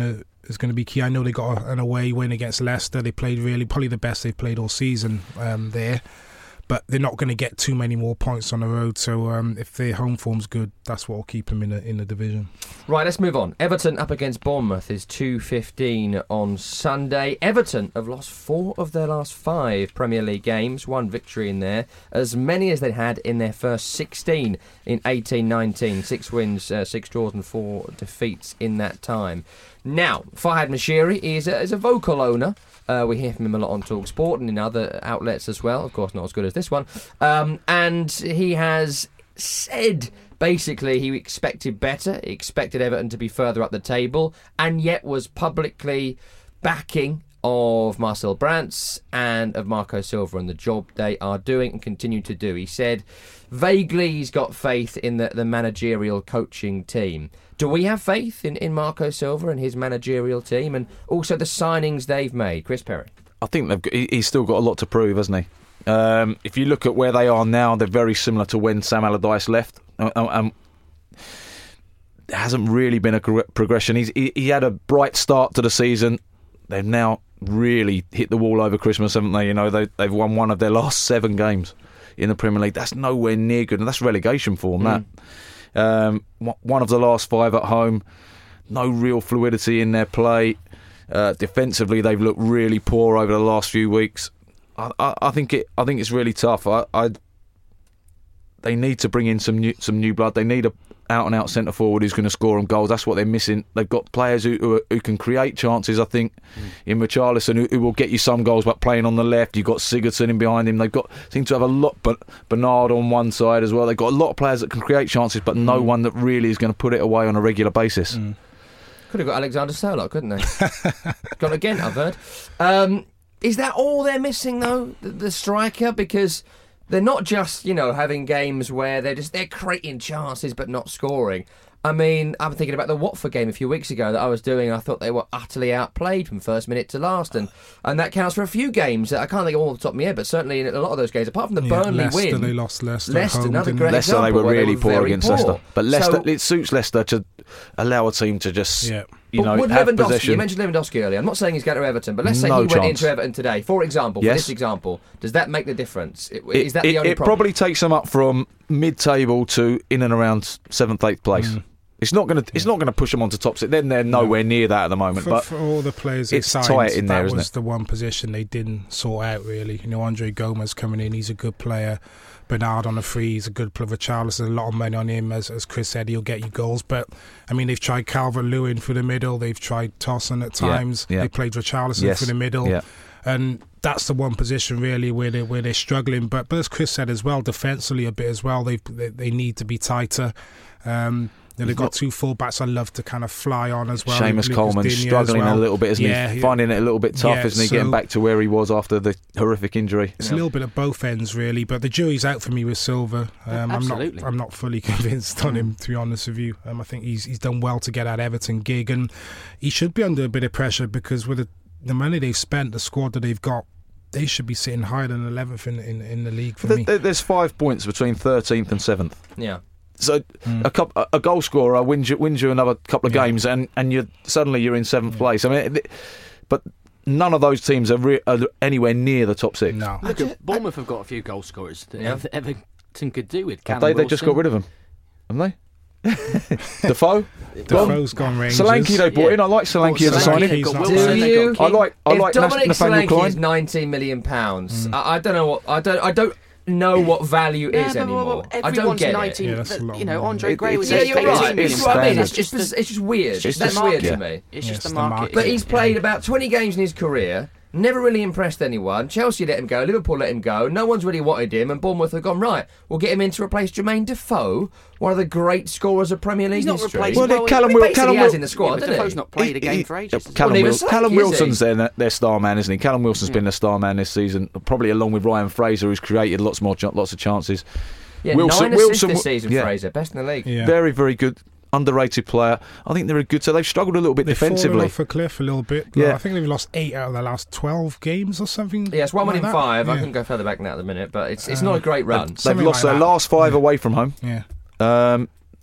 is going to be key. I know they got an away win against Leicester. They played probably the best they've played all season there. But they're not going to get too many more points on the road. So if their home form's good, that's what will keep them in the division. Right, let's move on. Everton up against Bournemouth is 2:15 on Sunday. Everton have lost 4 of their last 5 Premier League games, 1 victory in there, as many as they had in their first 16 in 18-19. 6 wins, 6 draws and 4 defeats in that time. Now, Farhad Moshiri is a vocal owner. We hear from him a lot on TalkSport and in other outlets as well. Of course, not as good as this one. And he has said, basically, he expected better. He expected Everton to be further up the table, and yet was publicly backing of Marcel Brands and of Marco Silva and the job they are doing and continue to do. He said, vaguely, he's got faith in the managerial coaching team. Do we have faith in Marco Silva and his managerial team, and also the signings they've made? Chris Perry. I think he's still got a lot to prove, hasn't he? If you look at where they are now, they're very similar to when Sam Allardyce left. There hasn't really been a progression. He had a bright start to the season. They've now really hit the wall over Christmas, haven't they? You know, they've won 1 of their last 7 games in the Premier League. That's nowhere near good, and that's relegation form, that. 1 of the last 5 at home. No real fluidity in their play. Defensively, they've looked really poor over the last few weeks. I think it's really tough. They need to bring in some new blood. They need a out-and-out centre forward who's going to score them goals. That's what they're missing. They've got players who can create chances, I think, in Richarlison, who will get you some goals, but playing on the left. You've got Sigurdsson in behind him. Seem to have a lot, but Bernard on one side as well. They've got a lot of players that can create chances, but no one that really is going to put it away on a regular basis. Could have got Alexander Sørloth, couldn't they? Got again, I've heard. Is that all they're missing, though, the striker? Because they're not just, having games where they're creating chances but not scoring. I mean, I'm thinking about the Watford game a few weeks ago that I was doing. I thought they were utterly outplayed from first minute to last, and that counts for a few games. I can't think of all off the top of my head, but certainly in a lot of those games, apart from the Burnley Leicester, win. They lost Leicester. Another great Leicester, example, they were really poor against poor. Leicester. But Leicester, it suits Leicester to allow a team to just, have possession. You mentioned Lewandowski earlier. I'm not saying he's going to Everton, but let's say he went into Everton today, for example, for this example. Does that make the difference? Is that the only problem? It probably takes them up from mid-table to in and around 7th, 8th place. It's not going to push them onto top 6. Then they're nowhere near that at the moment. But for all the players it's signed, tight in there, isn't it? That was the one position they didn't sort out, really. Andre Gomez coming in, he's a good player. Bernard on the free, he's a good player. Richarlison, a lot of money on him. As Chris said, he'll get you goals. But, I mean, they've tried Calvert-Lewin through the middle. They've tried Tosun at times. They played Richarlison through the middle. Yeah. And that's the one position, really, where they're struggling. But as Chris said as well, defensively a bit as well, they need to be tighter. They've got 2 full-backs I love to kind of fly on as well. Seamus Coleman struggling a little bit, isn't he? Finding it a little bit tough, isn't he? Getting back to where he was after the horrific injury. It's a little bit of both ends, really, but the jury's out for me with Silva. Absolutely. I'm not fully convinced on him, to be honest with you. I think he's done well to get that Everton gig, and he should be under a bit of pressure because with the money they've spent, the squad that they've got, they should be sitting higher than 11th in the league for me. There's 5 points between 13th and 7th. Yeah. So a goal scorer wins you another couple of games, and you're suddenly in 7th place. I mean, but none of those teams are anywhere near the top 6. No. Look, Bournemouth have got a few goal scorers that Everton could do with. They just got rid of them, haven't they? Defoe? Defoe's gone Rangers. Solanke they brought in. I like Solanke as a signing. Do you? I like Dominic Nathaniel Solanke Klein. is £19 million. I don't know what I don't know what value is anymore. I don't get 19, it. Andre Gray was you're right. It's what I mean. It's just weird. That's weird to me. It's just the market. But he's played about 20 games in his career. Never really impressed anyone. Chelsea let him go. Liverpool let him go. No one's really wanted him. And Bournemouth have gone, right, we'll get him in to replace Jermaine Defoe, one of the great scorers of Premier League history. Callum has in the squad, doesn't he? Defoe's not played a game for ages. Callum Wilson's their star man, isn't he? Callum Wilson's been the star man this season, probably along with Ryan Fraser, who's created lots of chances. Yeah, Wilson, 9 assists this season, Fraser. Best in the league. Yeah. Very, very good. Underrated player. I think they're a good. So they've struggled a little bit defensively. They've fallen off a cliff a little bit. I think they've lost 8 out of their last 12 games or something. Yes, one win in 5. I couldn't go further back now at the minute, but it's not a great run. They've lost their last 5 away from home. Yeah.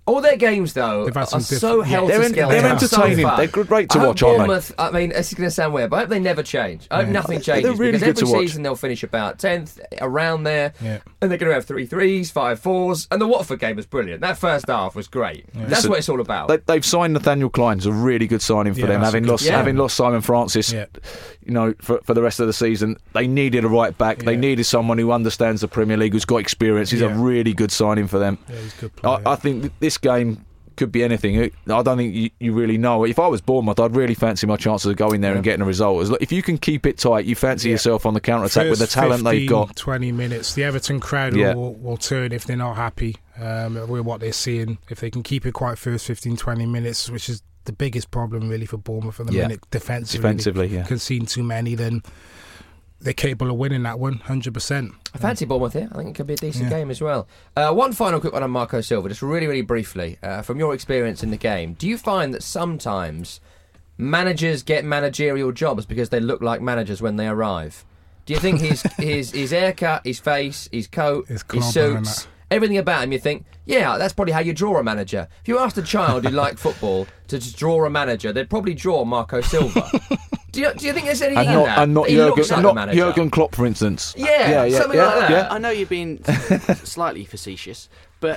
All their games, though, are so helter-skelter. They're entertaining. They're great to watch, Bournemouth, aren't they? I mean, this is going to sound weird, but I hope they never change. I hope nothing changes. They're really because good every to watch. season they'll finish about 10th, around there, and they're going to have 3 3s, 5 4s, and the Watford game was brilliant. That first half was great. Yeah. That's what it's all about. They've signed Nathaniel Klein. It's a really good signing for them, having lost Simon Francis. Yeah. You know, for the rest of the season, they needed a right back. They needed someone who understands the Premier League, who's got experience. He's a really good signing for them. Yeah, he's a good player. I think this game could be anything. I don't think you really know. If I was Bournemouth, I'd really fancy my chances of going there and getting a result. If you can keep it tight, you fancy yourself on the counter-attack with the talent they've got. 20 minutes. The Everton crowd will turn if they're not happy with what they're seeing. If they can keep it quiet first 15, 20 minutes, which is the biggest problem really for Bournemouth at the minute, defensively. Conceding too many, then they're capable of winning that one, 100%. I fancy Bournemouth here. I think it could be a decent game as well. One final quick one on Marco Silva, just really, really briefly. From your experience in the game, do you find that sometimes managers get managerial jobs because they look like managers when they arrive? Do you think his haircut, his face, his coat, his suits, everything about him, you think, yeah, that's probably how you draw a manager. If you asked a child who liked football to draw a manager, they'd probably draw Marco Silva. Do you think there's anything in that? And not Jurgen Klopp, for instance. Yeah, something like that. Yeah. I know you're being slightly facetious, but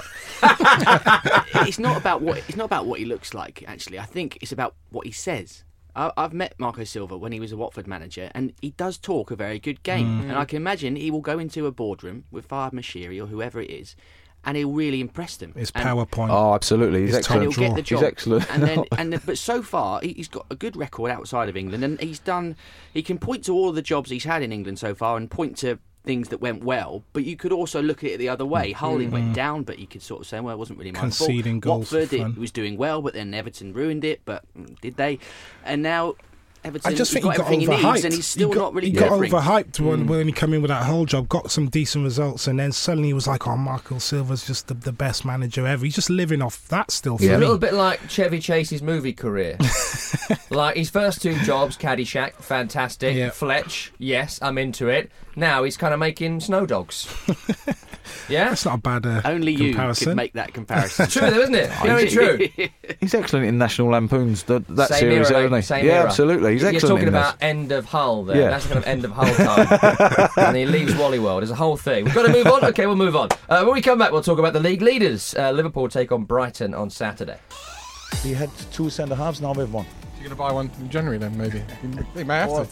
it's not about what he looks like. Actually, I think it's about what he says. I've met Marco Silva when he was a Watford manager, and he does talk a very good game. And I can imagine he will go into a boardroom with Fahad Moshiri or whoever it is, and he'll really impress them. His PowerPoint. Oh, absolutely. He's excellent. And he'll get the job. He's excellent. But so far, he's got a good record outside of England, and he can point to all of the jobs he's had in England so far and point to things that went well, but you could also look at it the other way. Hull went down, but you could sort of say, well, it wasn't really my fault. Conceding goals. Watford, it was doing well, but then Everton ruined it, but did they? And now Everton, I just think got he got overhyped. And he's still not really He got overhyped when he came in with that whole job, got some decent results, and then suddenly he was like, oh, Marco Silva's just the best manager ever. He's just living off that still for me. A little bit like Chevy Chase's movie career. Like his first 2 jobs, Caddyshack, fantastic. Yeah. Fletch, yes, I'm into it. Now he's kind of making Snow Dogs. Yeah? That's not a bad Only comparison. You could make that comparison. True though, isn't it? Very true. He's excellent in National Lampoon's that same series, era, isn't he? Same yeah, era. Absolutely. He's excellent. You're talking in about End of Hull there. Yeah. That's kind of End of Hull time. And he leaves Wally World. It's a whole thing. We've got to move on. Okay, we'll move on. When we come back, we'll talk about the league leaders. Liverpool take on Brighton on Saturday. We had 2 centre-halves, now we have 1. You're going to buy one in January then, maybe? They may have to.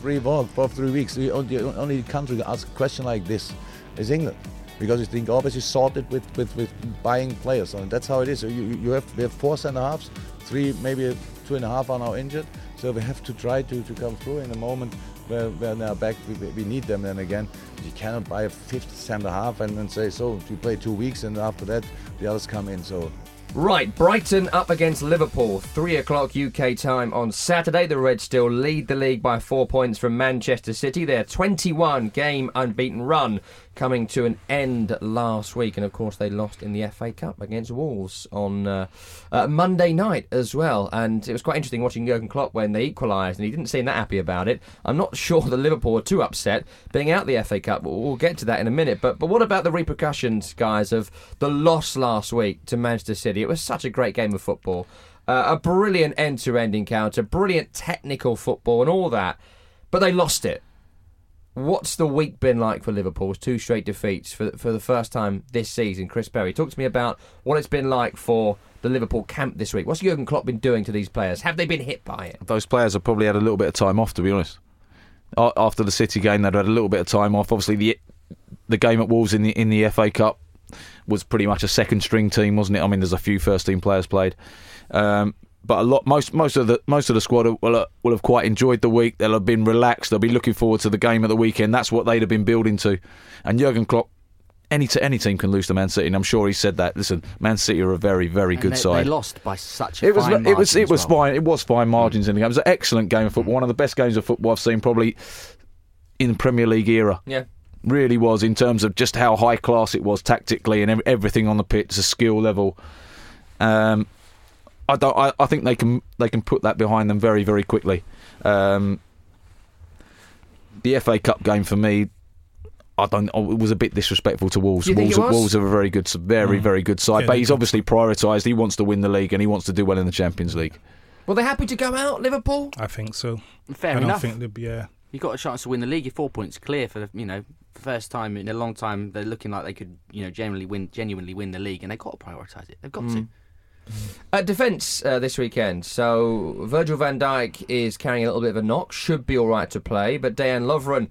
3 weeks. The only country that asks a question like this is England. Because you think always is sorted with buying players, and that's how it is. We have 4 centre-halves, 3, maybe 2.5 are now injured. So we have to try to come through in a moment where they are back. We need them then again. You cannot buy a 5th centre-half and then say, so you play 2 weeks and after that the others come in. So. Right, Brighton up against Liverpool, 3 o'clock UK time on Saturday. The Reds still lead the league by 4 points from Manchester City. Their 21-game unbeaten run coming to an end last week. And, of course, they lost in the FA Cup against Wolves on Monday night as well. And it was quite interesting watching Jurgen Klopp when they equalised, and he didn't seem that happy about it. I'm not sure that Liverpool are too upset being out the FA Cup. We'll get to that in a minute. But what about the repercussions, guys, of the loss last week to Manchester City? It was such a great game of football. A brilliant end-to-end encounter, brilliant technical football and all that. But they lost it. What's the week been like for Liverpool? 2 straight defeats for the first time this season. Chris Berry, talk to me about what it's been like for the Liverpool camp this week. What's Jurgen Klopp been doing to these players? Have they been hit by it? Those players have probably had a little bit of time off, to be honest. After the City game, they'd had a little bit of time off. Obviously, the game at Wolves in the FA Cup was pretty much a second-string team, wasn't it? I mean, there's a few first-team players played. But most of the squad will have quite enjoyed the week. They'll have been relaxed. They'll be looking forward to the game at the weekend. That's what they'd have been building to. And Jurgen Klopp, any team can lose to Man City, and I'm sure he said that. Listen, Man City are a very, very good side. They lost by such a fine margin. It was fine. It was fine margins in the game. It was an excellent game of football. One of the best games of football I've seen probably in the Premier League era. Yeah. Really was, in terms of just how high class it was tactically and everything on the pitch, the skill level. I think they can put that behind them very, very quickly. The FA Cup game for me, It was a bit disrespectful to Wolves. Wolves are a very good, very good side, but he's obviously prioritised. He wants to win the league and he wants to do well in the Champions League. Were they happy to go out, Liverpool? I think so. Fair enough. I think they'd be. You got a chance to win the league. You're 4 points clear for the first time in a long time. They're looking like they could genuinely win the league, and they've got to prioritise it. They've got to. Defence this weekend. So Virgil van Dijk is carrying a little bit of a knock. Should be all right to play, but Dejan Lovren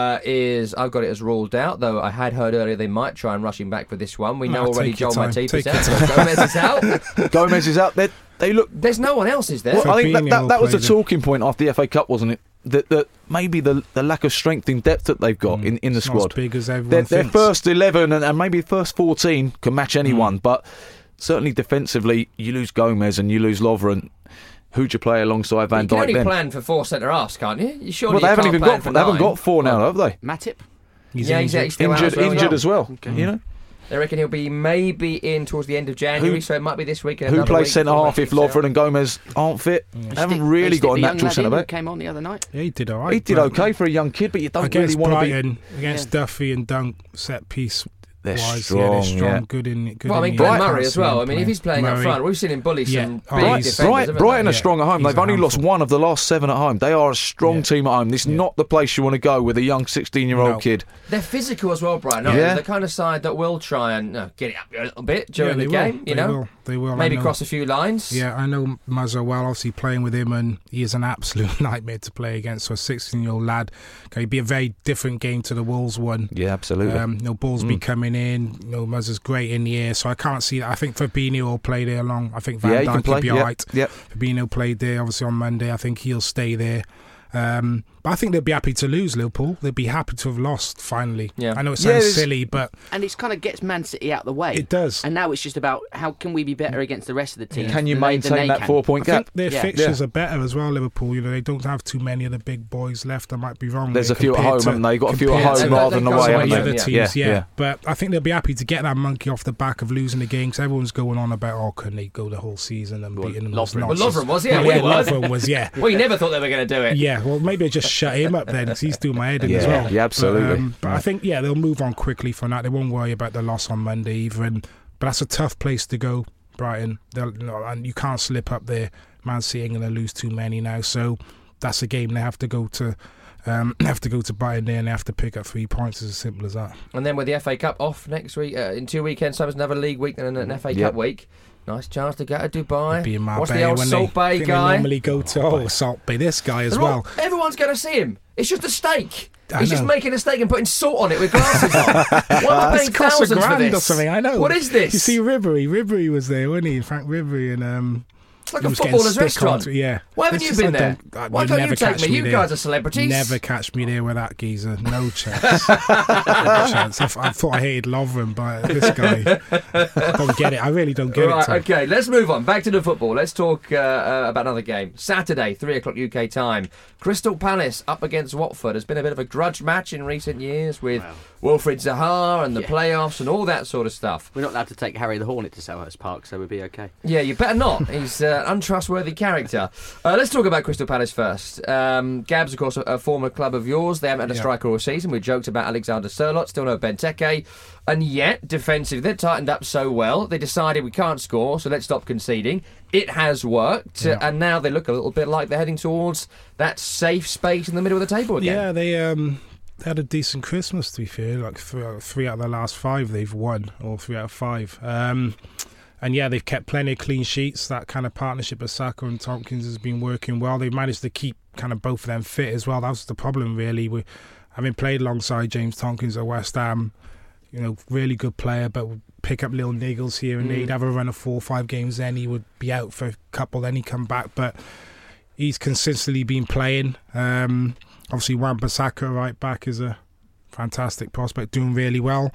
I've got it as ruled out, though I had heard earlier they might try and rush him back for this one. We know already Joel Matip is out. Gomez is out. Gomez is out. They look. There's no one else, is there? Well, I think that was the talking point after the FA Cup, wasn't it? That maybe the lack of strength in depth that they've got in the squad. Not as big as everyone their first 11 and maybe first 14 can match anyone, but certainly defensively, you lose Gomez and you lose Lovren. Who'd you play alongside Van Dijk? You can only then? plan for 4 centre-halves, can't you? They haven't got 4 now, have they? Matip? He's injured as well. Okay. You know? They reckon he'll be maybe in towards the end of January, so it might be this week. Who plays centre-half if Lovren and Gomez aren't fit? They haven't really got a natural centre-back. Came on the other night. Yeah, he did all right. He did okay for a young kid, but you don't really want to be... Against Duffy and Dunk, set piece... They're strong, good in. Well, I mean, Glenn Murray as well. I mean, if he's playing up front, we've seen him bully some big defenders. Brighton are strong at home. They've only lost 1 of the last 7 at home. They are a strong team at home. This is not the place you want to go with a young 16-year-old kid. They're physical as well, Brighton. They're the kind of side that will try and get it up a little bit during the game. They will. Maybe cross a few lines. Yeah, I know Muzzo well. Obviously, playing with him, and he is an absolute nightmare to play against. So a 16-year-old lad, it'd be a very different game to the Wolves one. Yeah, absolutely. Balls be coming in. Muzzo's great in the air, so I can't see that. I think Fabinho will play there along. I think Van Dijk will be all right. Yep. Fabinho played there, obviously on Monday. I think he'll stay there. But I think they'd be happy to lose, Liverpool. They'd be happy to have lost finally. Yeah. I know it sounds silly, but and it kind of gets Man City out the way. It does. And now it's just about how can we be better against the rest of the teams. Can you maintain that 4-point gap? I think their fixtures are better as well. Liverpool, they don't have too many of the big boys left. I might be wrong. There's a few at home, haven't they? Got a few at home rather than away, haven't they? Other teams, But I think they'll be happy to get that monkey off the back of losing the game. Because everyone's going on about, couldn't they go the whole season and beating them? Lovren was, Lovren was, We never thought they were going to do it. Yeah, well, maybe I just shut him up then. He's doing my head in as well. Yeah, absolutely. But I think, they'll move on quickly from that. They won't worry about the loss on Monday either. But that's a tough place to go, Brighton. And you can't slip up there. Man City ain't going to lose too many now. So that's a game they have to go to. Brighton there and they have to pick up 3 points. It's as simple as that. And then with the FA Cup off next week, in 2 weekends, so it's another league week and an FA Cup week. Nice chance to go to Dubai. What's the old Salt Bay guy? They normally go to Salt Bay. This guy as well. Everyone's going to see him. It's just a steak. He's just making a steak and putting salt on it with glasses on. Why am I paying thousands for this? Or something, I know. What is this? You see Ribery was there, wasn't he? Frank Ribery and it's like a footballer's restaurant. Yeah. Why haven't you been there? Why can't you take me? You guys are celebrities. Never catch me there with that geezer. No chance. No chance. I thought I hated Lovren, but this guy, I don't get it. I really don't get it. Okay, let's move on. Back to the football. Let's talk about another game. Saturday, 3:00 UK time. Crystal Palace up against Watford. Has been a bit of a grudge match in recent years with Wilfried Zaha and the playoffs and all that sort of stuff. We're not allowed to take Harry the Hornet to Selhurst Park, so we'll be okay. Yeah, you better not. He's an untrustworthy character. Let's talk about Crystal Palace first. Gabs, of course, a former club of yours. They haven't had a striker all season. We joked about Alexander Sørloth, still no Benteke. And yet, defensively, they've tightened up so well. They decided we can't score, so let's stop conceding. It has worked, and now they look a little bit like they're heading towards that safe space in the middle of the table again. Yeah, they had a decent Christmas, to be fair. Like 3 out of the last 5 they've won, or 3 out of 5. And they've kept plenty of clean sheets. That kind of partnership of Saka and Tompkins has been working well. They've managed to keep kind of both of them fit as well. That was the problem, really. Having played alongside James Tompkins at West Ham, really good player, but would pick up little niggles here and there. He'd have a run of 4 or 5 games, then he would be out for a couple, then he'd come back. But he's consistently been playing. Obviously, Wan-Bissaka right back is a fantastic prospect, doing really well.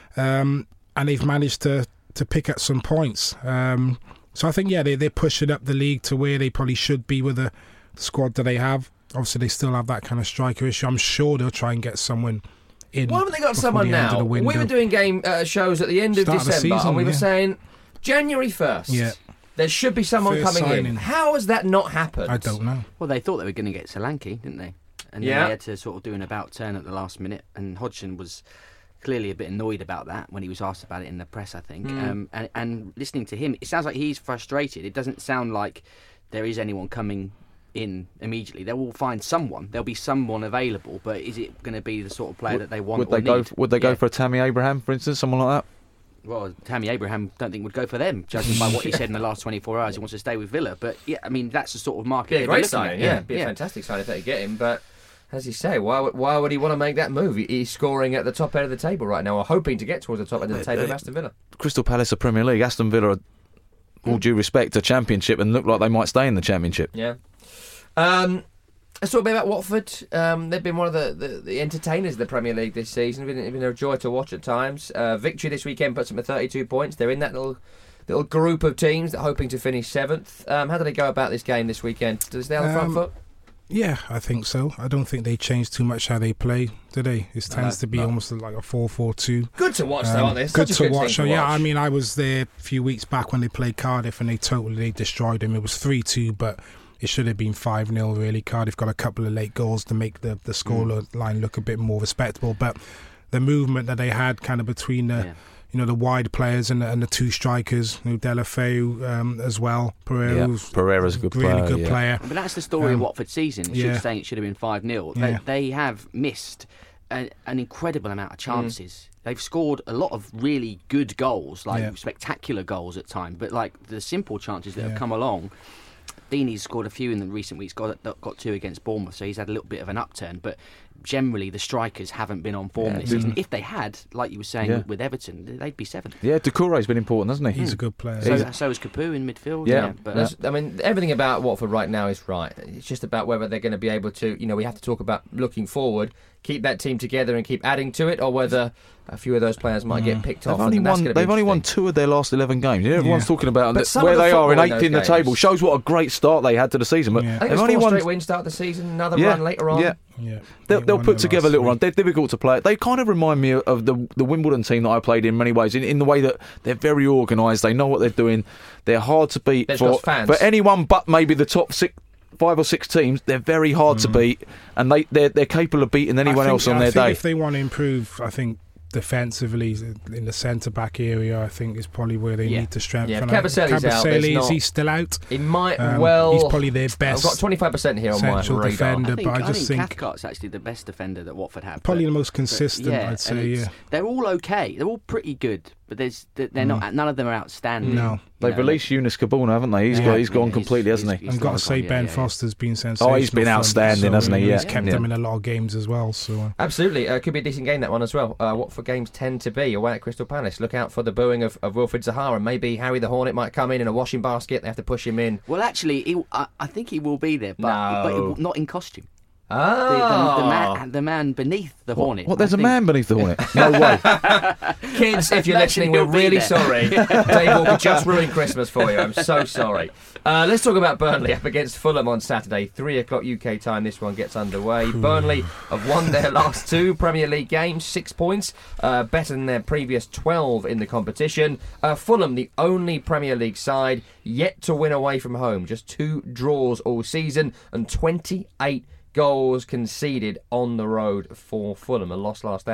And they've managed to pick up some points. So I think, they're pushing up the league to where they probably should be with the squad that they have. Obviously, they still have that kind of striker issue. I'm sure they'll try and get someone in. Why haven't they got someone now? We were doing game shows at the end of December, and we were saying January 1st. There should be someone coming in. How has that not happened? I don't know. Well, they thought they were going to get Solanke, didn't they? and then they had to sort of do an about turn at the last minute, and Hodgson was clearly a bit annoyed about that when he was asked about it in the press, I think. And listening to him, it sounds like he's frustrated. It doesn't sound like there is anyone coming in immediately. They will find someone. There'll be someone available, but is it going to be the sort of player that they want or need? Would they go for a Tammy Abraham, for instance, someone like that? Well, Tammy Abraham, don't think would go for them, judging by what he said in the last 24 hours. He wants to stay with Villa, but yeah, I mean that's the sort of market. Be a great sign, be a fantastic sign if they get him. But as you say, why would he want to make that move? He's scoring at the top end of the table right now, or hoping to get towards the top end of the table of Aston Villa. Crystal Palace are Premier League. Aston Villa are, all due respect, a Championship, and look like they might stay in the Championship. Yeah. Let's talk a bit about Watford. They've been one of the entertainers of the Premier League this season. It's been a joy to watch at times. Victory this weekend puts them at 32 points. They're in that little group of teams that are hoping to finish 7th. How do they go about this game this weekend? Do they stay on the front foot? Yeah, I think so. I don't think they change too much how they play, do they? It tends to be almost like a 4-4-2. Good to watch, though, aren't they? Good to watch. Yeah, I mean, I was there a few weeks back when they played Cardiff and they totally destroyed them. It was 3-2, but it should have been 5-0, really. Cardiff got a couple of late goals to make the score line look a bit more respectable. But the movement that they had kind of between the the wide players and the two strikers, Deulofeu as well. Pereira's a good really player. Good player. But that's the story of Watford's season. Saying it should have been 5-0. They have missed an incredible amount of chances. They've scored a lot of really good goals, like spectacular goals at times. But like the simple chances that have come along. Deeney's scored a few in the recent weeks, got 2 against Bournemouth, so he's had a little bit of an upturn. But generally, the strikers haven't been on form this season. If they had, like you were saying with Everton, they'd be 7th. Yeah, Doucouré's been important, hasn't he? He's a good player. So is Capoue in midfield. But I mean, everything about Watford right now is right. It's just about whether they're going to be able to, we have to talk about looking forward, keep that team together and keep adding to it, or whether a few of those players might get picked off. They've only won 2 of their last 11 games. Everyone's talking about where they are in 8th in the table. Shows what a great start they had to the season. But I think they've only won 4 straight wins start of the season, another run later on. They'll put together a little run. They're difficult to play. They kind of remind me of the Wimbledon team that I played in many ways, in the way that they're very organised. They know what they're doing. They're hard to beat for anyone but maybe the top 5 or 6 teams. They're very hard to beat, and they're capable of beating anyone else on their day. If they want to improve, I think defensively in the centre-back area, I think is probably where they need to strengthen. Cabaselli's out. Is he still out? He might He's probably their best. I've got 25% here on my radar. Defender, I think Cathcart's actually the best defender that Watford have. Probably the most consistent, I'd say. They're all okay. They're all pretty good, but they're not. None of them are outstanding. No. They've released Younes Kabouna, haven't they? He's gone completely, hasn't he? I've got to say, Ben Foster's been sensational. Oh, he's been outstanding, hasn't he? He's kept them in a lot of games as well. So absolutely, could be a decent game, that one as well. Watford games tend to be away at Crystal Palace. Look out for the booing of Wilfried Zaha, and maybe Harry the Hornet might come in a washing basket. They have to push him in. Well, actually, I think he will be there, but not in costume. Oh. The man beneath the Hornet. What? There's a man beneath the Hornet? No way. Kids, if you're listening, we're really sorry. Dave Walker just ruined Christmas for you. I'm so sorry. Let's talk about Burnley up against Fulham on Saturday, 3 o'clock UK time. This one gets underway. Burnley have won their last 2 Premier League games, 6 points, better than their previous 12 in the competition. Fulham, the only Premier League side yet to win away from home, just 2 draws all season and 28 goals conceded on the road for Fulham. A lost last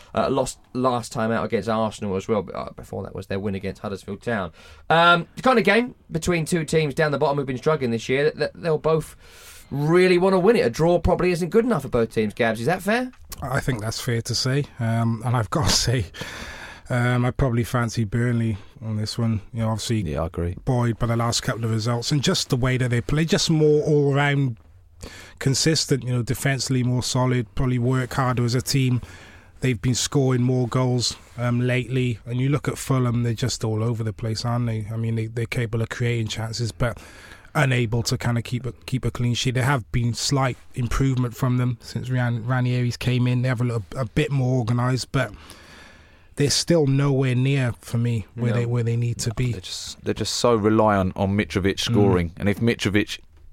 time out against Arsenal as well. Before that was their win against Huddersfield Town. The kind of game between 2 teams down the bottom who've been struggling this year that they'll both really want to win it. A draw probably isn't good enough for both teams, Gabs. Is that fair? I think that's fair to say. And I've got to say, I probably fancy Burnley on this one. Obviously, I agree. Buoyed by the last couple of results and just the way that they play, just more all round consistent, defensively more solid, probably work harder as a team. They've been scoring more goals lately, and you look at Fulham, they're just all over the place, aren't they? I mean, they're capable of creating chances, but unable to kind of keep a clean sheet. There have been slight improvement from them since Ranieri's came in. They have a bit more organised, but they're still nowhere near, for me, where they need to be. They're just so reliant on Mitrovic scoring, and if Mitrovic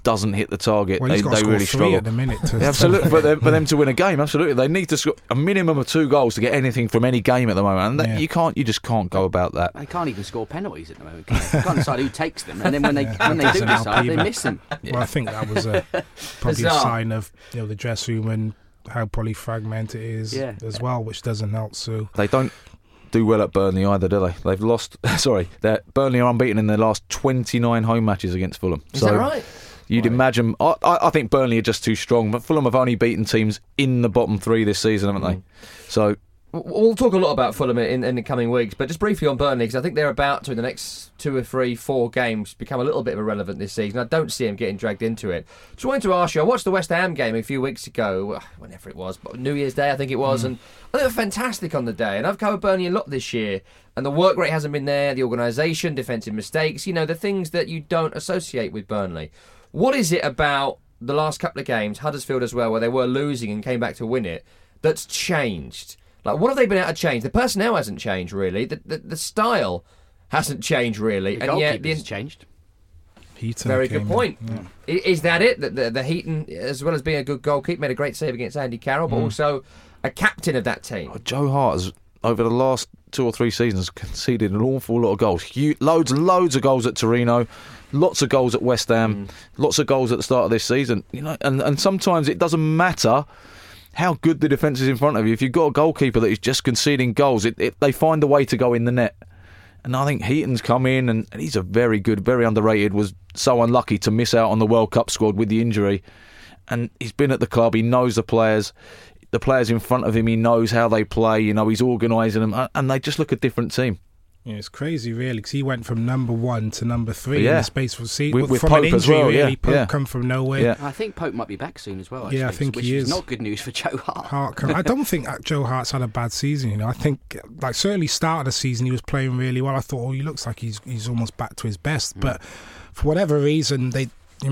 doesn't hit the target, well, they really struggle. At the minute absolutely, for them to win a game, absolutely, they need to score a minimum of 2 goals to get anything from any game at the moment, and you just can't go about that. They can't even score penalties at the moment. They can't decide who takes them, and then when they do decide, they miss them. Well, I think that was probably a sign of the dressing room and how probably fragmented it is as well, which doesn't help. So they don't do well at Burnley either, do they? They've lost. Burnley are unbeaten in their last 29 home matches against Fulham. Is that right? You'd imagine. I think Burnley are just too strong, but Fulham have only beaten teams in the bottom 3 this season, haven't they? So we'll talk a lot about Fulham in the coming weeks, but just briefly on Burnley, because I think they're about to, in the next 2 or 3, 4 games, become a little bit irrelevant this season. I don't see them getting dragged into it. Just wanted to ask you, I watched the West Ham game a few weeks ago, whenever it was, but New Year's Day I think it was, and they were fantastic on the day, and I've covered Burnley a lot this year, and the work rate hasn't been there, the organisation, defensive mistakes, the things that you don't associate with Burnley. What is it about the last couple of games, Huddersfield as well, where they were losing and came back to win it, that's changed? Like, what have they been able to change? The personnel hasn't changed, really. The style hasn't changed, really. The goalkeeper's changed. Heaton very good point. Yeah. Is that it? The Heaton, as well as being a good goalkeeper, made a great save against Andy Carroll, but also a captain of that team. Joe Hart has, over the last 2 or 3 seasons, conceded an awful lot of goals. Loads and loads of goals at Torino, lots of goals at West Ham, lots of goals at the start of this season. And sometimes it doesn't matter how good the defence is in front of you. If you've got a goalkeeper that is just conceding goals, they find a way to go in the net. And I think Heaton's come in, and he's a very good, very underrated, was so unlucky to miss out on the World Cup squad with the injury. And he's been at the club, he knows the players in front of him, he knows how they play, he's organising them, and they just look a different team. Yeah, it's crazy, really, because he went from number 1 to number 3 in the space of with from Pope an injury, as well. really. Pope come from nowhere. Yeah. I think Pope might be back soon as well. Actually, I think which he is is. Not good news for Joe Hart. I don't think Joe Hart's had a bad season. I think, certainly start of the season he was playing really well. I thought, he looks like he's almost back to his best. But for whatever reason, they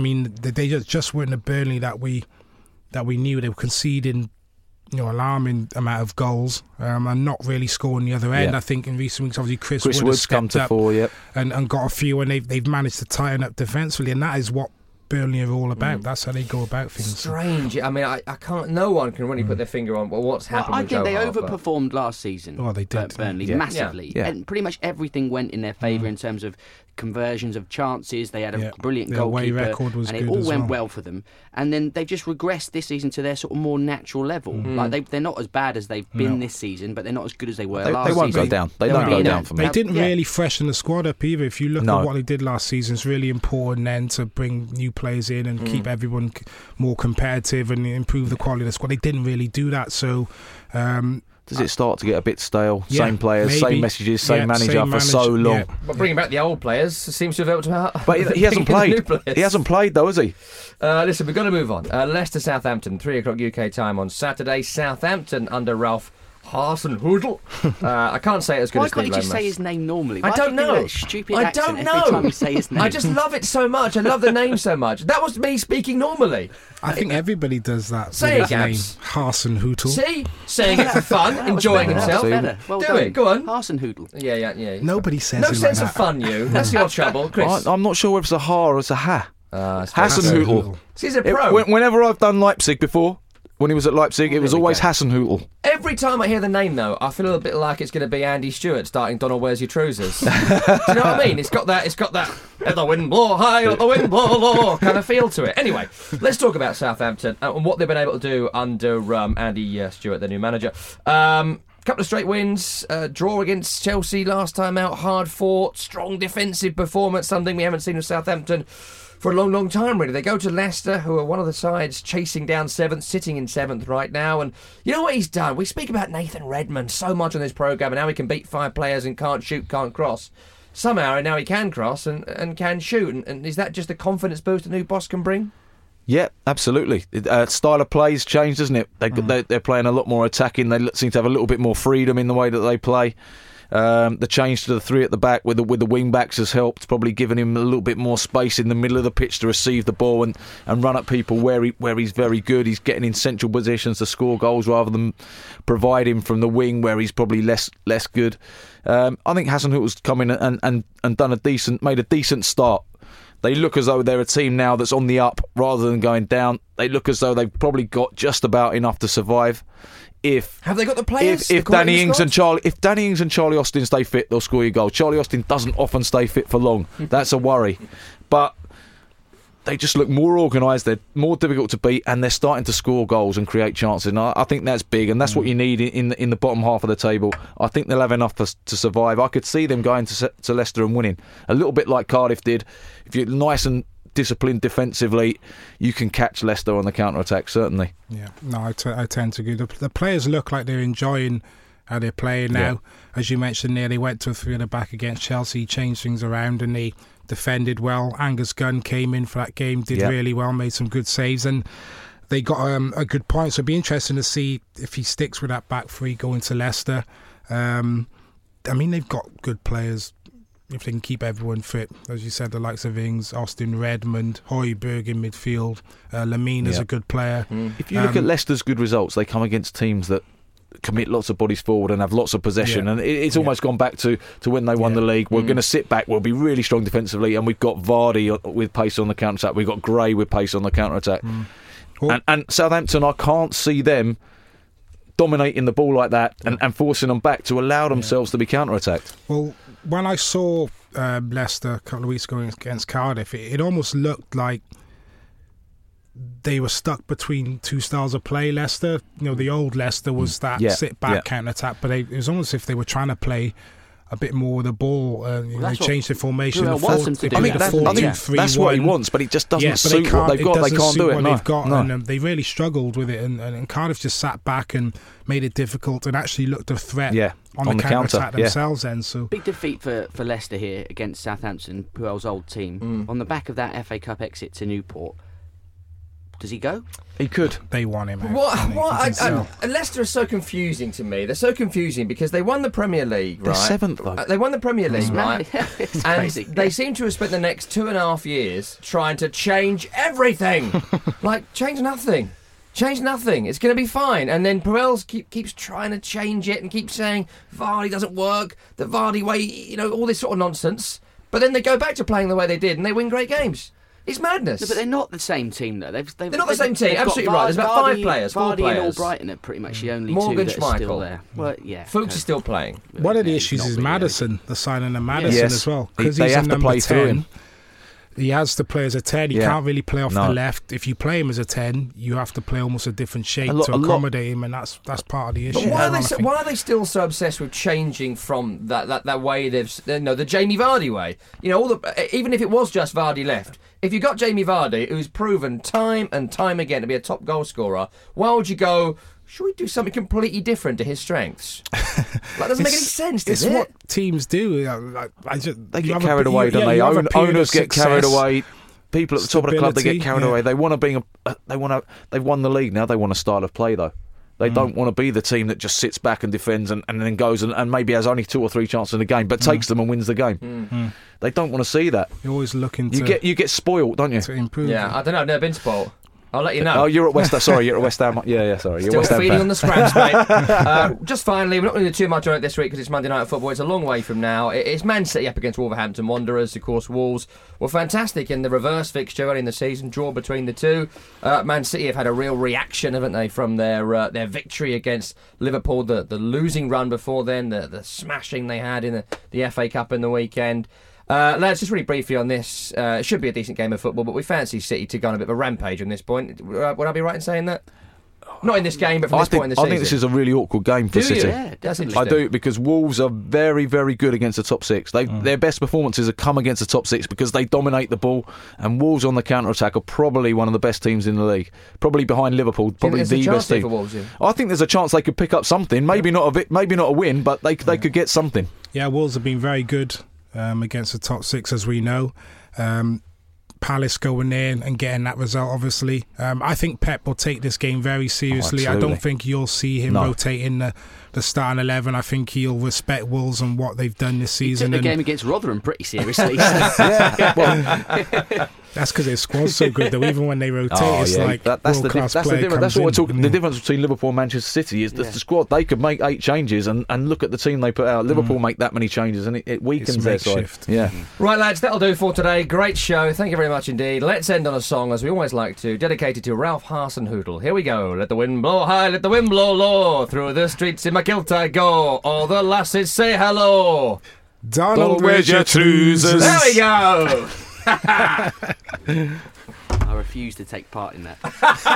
just weren't the Burnley that we knew. They were conceding alarming amount of goals and not really scoring the other end. Yeah. I think in recent weeks, obviously Chris Wood has come to up 4, and got a few, and they've managed to tighten up defensively, and that is what Burnley are all about. That's how they go about things. Strange. I mean, I can't. No one can really put their finger on what's happened. I think they overperformed last season. Oh, they did. Burnley massively, and pretty much everything went in their favour in terms of conversions of chances. They had a brilliant goalkeeper, and it all went well for them. And then they've just regressed this season to their sort of more natural level. Like they're not as bad as they've been this season, but they're not as good as they were last season. They won't go down. They don't go down for me. They didn't really freshen the squad up either. If you look at what they did last season, it's really important then to bring new players in and keep everyone more competitive and improve the quality of the squad. They didn't really do that, so does it start to get a bit stale? Same players, same messages, same manager for so long. But bringing back the old players seems to have helped out. But he hasn't played. He hasn't played though, has he? Listen, we've got to move on. Leicester Southampton, 3 o'clock UK time on Saturday. Southampton under Ralph Hasenhüttl. I can't say it as good as Steve Lomas. Why can't you just say his name normally? I don't know. That stupid accent every time you say his name? I just love it so much. I love the name so much. That was me speaking normally. I think everybody does that. Say it, Gabs. Hasenhüttl. See? Saying it for fun, enjoying himself. Well Do done. it, go on. Hasenhüttl. Yeah. Nobody says no it sense like of fun, you. That's your trouble, Chris. I'm not sure whether it's a ha or it's a ha. Hasenhüttl. He's a pro. Whenever I've done Leipzig before, when he was at Leipzig, it was always Hasenhüttl. Every time I hear the name, though, I feel a bit like it's going to be Andy Stewart starting Donald Where's Your Trousers. Do you know what I mean? It's got that let the wind blow high, let the wind blow low kind of feel to it. Anyway, let's talk about Southampton and what they've been able to do under Andy Stewart, their new manager. Couple of straight wins, draw against Chelsea last time out, hard fought, strong defensive performance, something we haven't seen with Southampton for a long, long time, really. They go to Leicester, who are one of the sides chasing down 7th, sitting in 7th right now. And you know what he's done? We speak about Nathan Redmond so much on this programme and how he can beat 5 players and can't shoot, can't cross. Somehow, now he can cross and can shoot. And is that just a confidence boost a new boss can bring? Yeah, absolutely. Style of play's changed, hasn't it? They're playing a lot more attacking. They seem to have a little bit more freedom in the way that they play. The change to the 3 at the back with the wing backs has helped, probably giving him a little bit more space in the middle of the pitch to receive the ball and run at people where he's very good. He's getting in central positions to score goals rather than provide him from the wing where he's probably less good. I think Hasenhüttl's come in and done made a decent start. They look as though they're a team now that's on the up rather than going down. They look as though they've probably got just about enough to survive. Have they got the players? If Danny Ings and Charlie Austin stay fit, they'll score you goals. Charlie Austin doesn't often stay fit for long. That's a worry. But they just look more organised, they're more difficult to beat, and they're starting to score goals and create chances. And I think that's big, and that's what you need in the bottom half of the table. I think they'll have enough to survive. I could see them going to Leicester and winning. A little bit like Cardiff did. If you're nice and disciplined defensively, you can catch Leicester on the counter-attack, certainly. Yeah, no, I tend to agree. The players look like they're enjoying how they're playing now. Yeah. As you mentioned there, they went to a 3 at the back against Chelsea, changed things around, and they defended well. Angus Gunn came in for that game, did really well, made some good saves, and they got a good point. So it'll be interesting to see if he sticks with that back three going to Leicester. I mean, they've got good players. If they can keep everyone fit, as you said, the likes of Ings, Austin, Redmond, Højbjerg in midfield, Lemina's a good player. If you look at Leicester's good results, they come against teams that commit lots of bodies forward and have lots of possession, and it's almost gone back to when they won the league. We're going to sit back, we'll be really strong defensively, and we've got Vardy with pace on the counter-attack, we've got Gray with pace on the counter-attack. And Southampton, I can't see them dominating the ball like that and forcing them back to allow themselves to be counter-attacked. Well, when I saw Leicester a couple of weeks ago against Cardiff, it almost looked like they were stuck between two styles of play. Leicester, the old Leicester was that sit-back counter-attack, but it was almost as if they were trying to play a bit more with the ball. They changed the formation. That's what he wants, but it just doesn't suit what they've got. They can't do it. They've got, and they really struggled with it. And Cardiff just sat back and made it difficult and actually looked a threat on the counter-attack themselves. Then, so big defeat for Leicester here against Southampton, Puel's old team. On the back of that FA Cup exit to Newport. Does he go? He could. They want him. Leicester are so confusing to me. They're so confusing because they won the Premier League, right? They're 7th, though. They won the Premier League, right? It's and crazy. They seem to have spent the next 2.5 years trying to change everything. Change nothing. Change nothing. It's going to be fine. And then Puel keeps trying to change it and keeps saying Vardy doesn't work, the Vardy way, all this sort of nonsense. But then they go back to playing the way they did and they win great games. It's madness. No, but they're not the same team, though. They're not the same team. Absolutely right. There's about 5 players, 4 players. And Albrighton are pretty much the only Morgan two that are still there. Well, Fuchs is still playing. One of the issues is Maddison, the signing of Maddison as well. Because they have to play 10, through him. He has to play as a 10. He can't really play off the left. If you play him as a 10, you have to play almost a different shape to accommodate him, and that's part of the issue. But why are they still so obsessed with changing from that way the Jamie Vardy way? Even if it was just Vardy left, if you got Jamie Vardy, who's proven time and time again to be a top goal scorer, why would you go, should we do something completely different to his strengths? That doesn't make any sense, does it? It's what teams do. They get carried away, don't they? Owners get carried away. People at the top of the club, they get carried away. They want to they've won the league now. They want a style of play, though. They don't want to be the team that just sits back and defends and then goes and maybe has only 2 or 3 chances in the game, but takes them and wins the game. They don't want to see that. You're always looking to... You get spoilt, don't you? To improve. Yeah, I don't know. I've never been spoilt. I'll let you know. Oh, you're at West Ham. Sorry, you're at West Ham. Yeah, sorry. Still feeding on the scraps, mate. Just finally, we're not going to do too much on it this week because it's Monday Night Football. It's a long way from now. It's Man City up against Wolverhampton Wanderers. Of course, Wolves were fantastic in the reverse fixture early in the season, draw between the two. Man City have had a real reaction, haven't they, from their victory against Liverpool, the losing run before then, the smashing they had in the FA Cup in the weekend. Lads, just really briefly on this, it should be a decent game of football, but we fancy City to go on a bit of a rampage on this point. Would I be right in saying that? Not in this game, but from this point in the season. I think this is a really awkward game for City. Yeah, that's interesting. I do, because Wolves are very, very good against the top 6. Their best performances have come against the top 6 because they dominate the ball, and Wolves on the counter-attack are probably one of the best teams in the league. Probably behind Liverpool, probably the best team. For Wolves, yeah? I think there's a chance they could pick up something. Maybe not a win, but they could get something. Yeah, Wolves have been very good against the top 6, as we know. Palace going in and getting that result, obviously. I think Pep will take this game very seriously. I don't think you'll see him rotating the starting 11. I think he'll respect Wolves and what they've done this season. He took the game against Rotherham pretty seriously. That's because their squad's so good, though. Even when they rotate, it's like that's the difference. That's what we're talking. The difference between Liverpool and Manchester City is that the squad, they could make 8 changes and look at the team they put out. Liverpool make that many changes and it weakens their side. Yeah. Right, lads, that'll do for today. Great show. Thank you very much indeed. Let's end on a song, as we always like to, dedicated to Ralph Hasenhüttl. Here we go. Let the wind blow high, let the wind blow low. Through the streets in my kilt I go. All the lasses say hello. Donald, where's your trousers? There we go. I refuse to take part in that.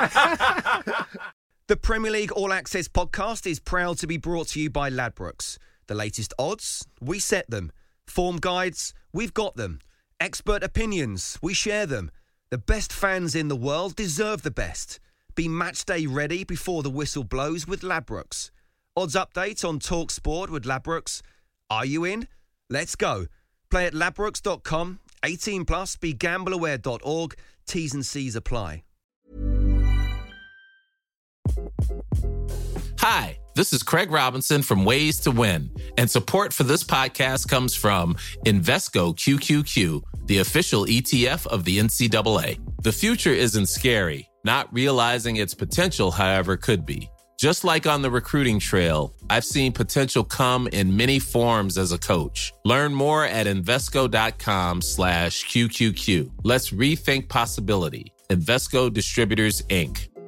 The Premier League All Access podcast is proud to be brought to you by Ladbrokes. The latest odds, we set them. Form guides, we've got them. Expert opinions, we share them. The best fans in the world deserve the best. Be match day ready before the whistle blows with Ladbrokes. Odds update on Talk Sport with Ladbrokes. Are you in? Let's go. Play at ladbrokes.com. 18 plus, begambleaware.org. T's and C's apply. Hi, this is Craig Robinson from Ways to Win, and support for this podcast comes from Invesco QQQ, the official ETF of the NCAA. The future isn't scary. Not realizing its potential, however, could be. Just like on the recruiting trail, I've seen potential come in many forms as a coach. Learn more at Invesco.com/QQQ. Let's rethink possibility. Invesco Distributors, Inc.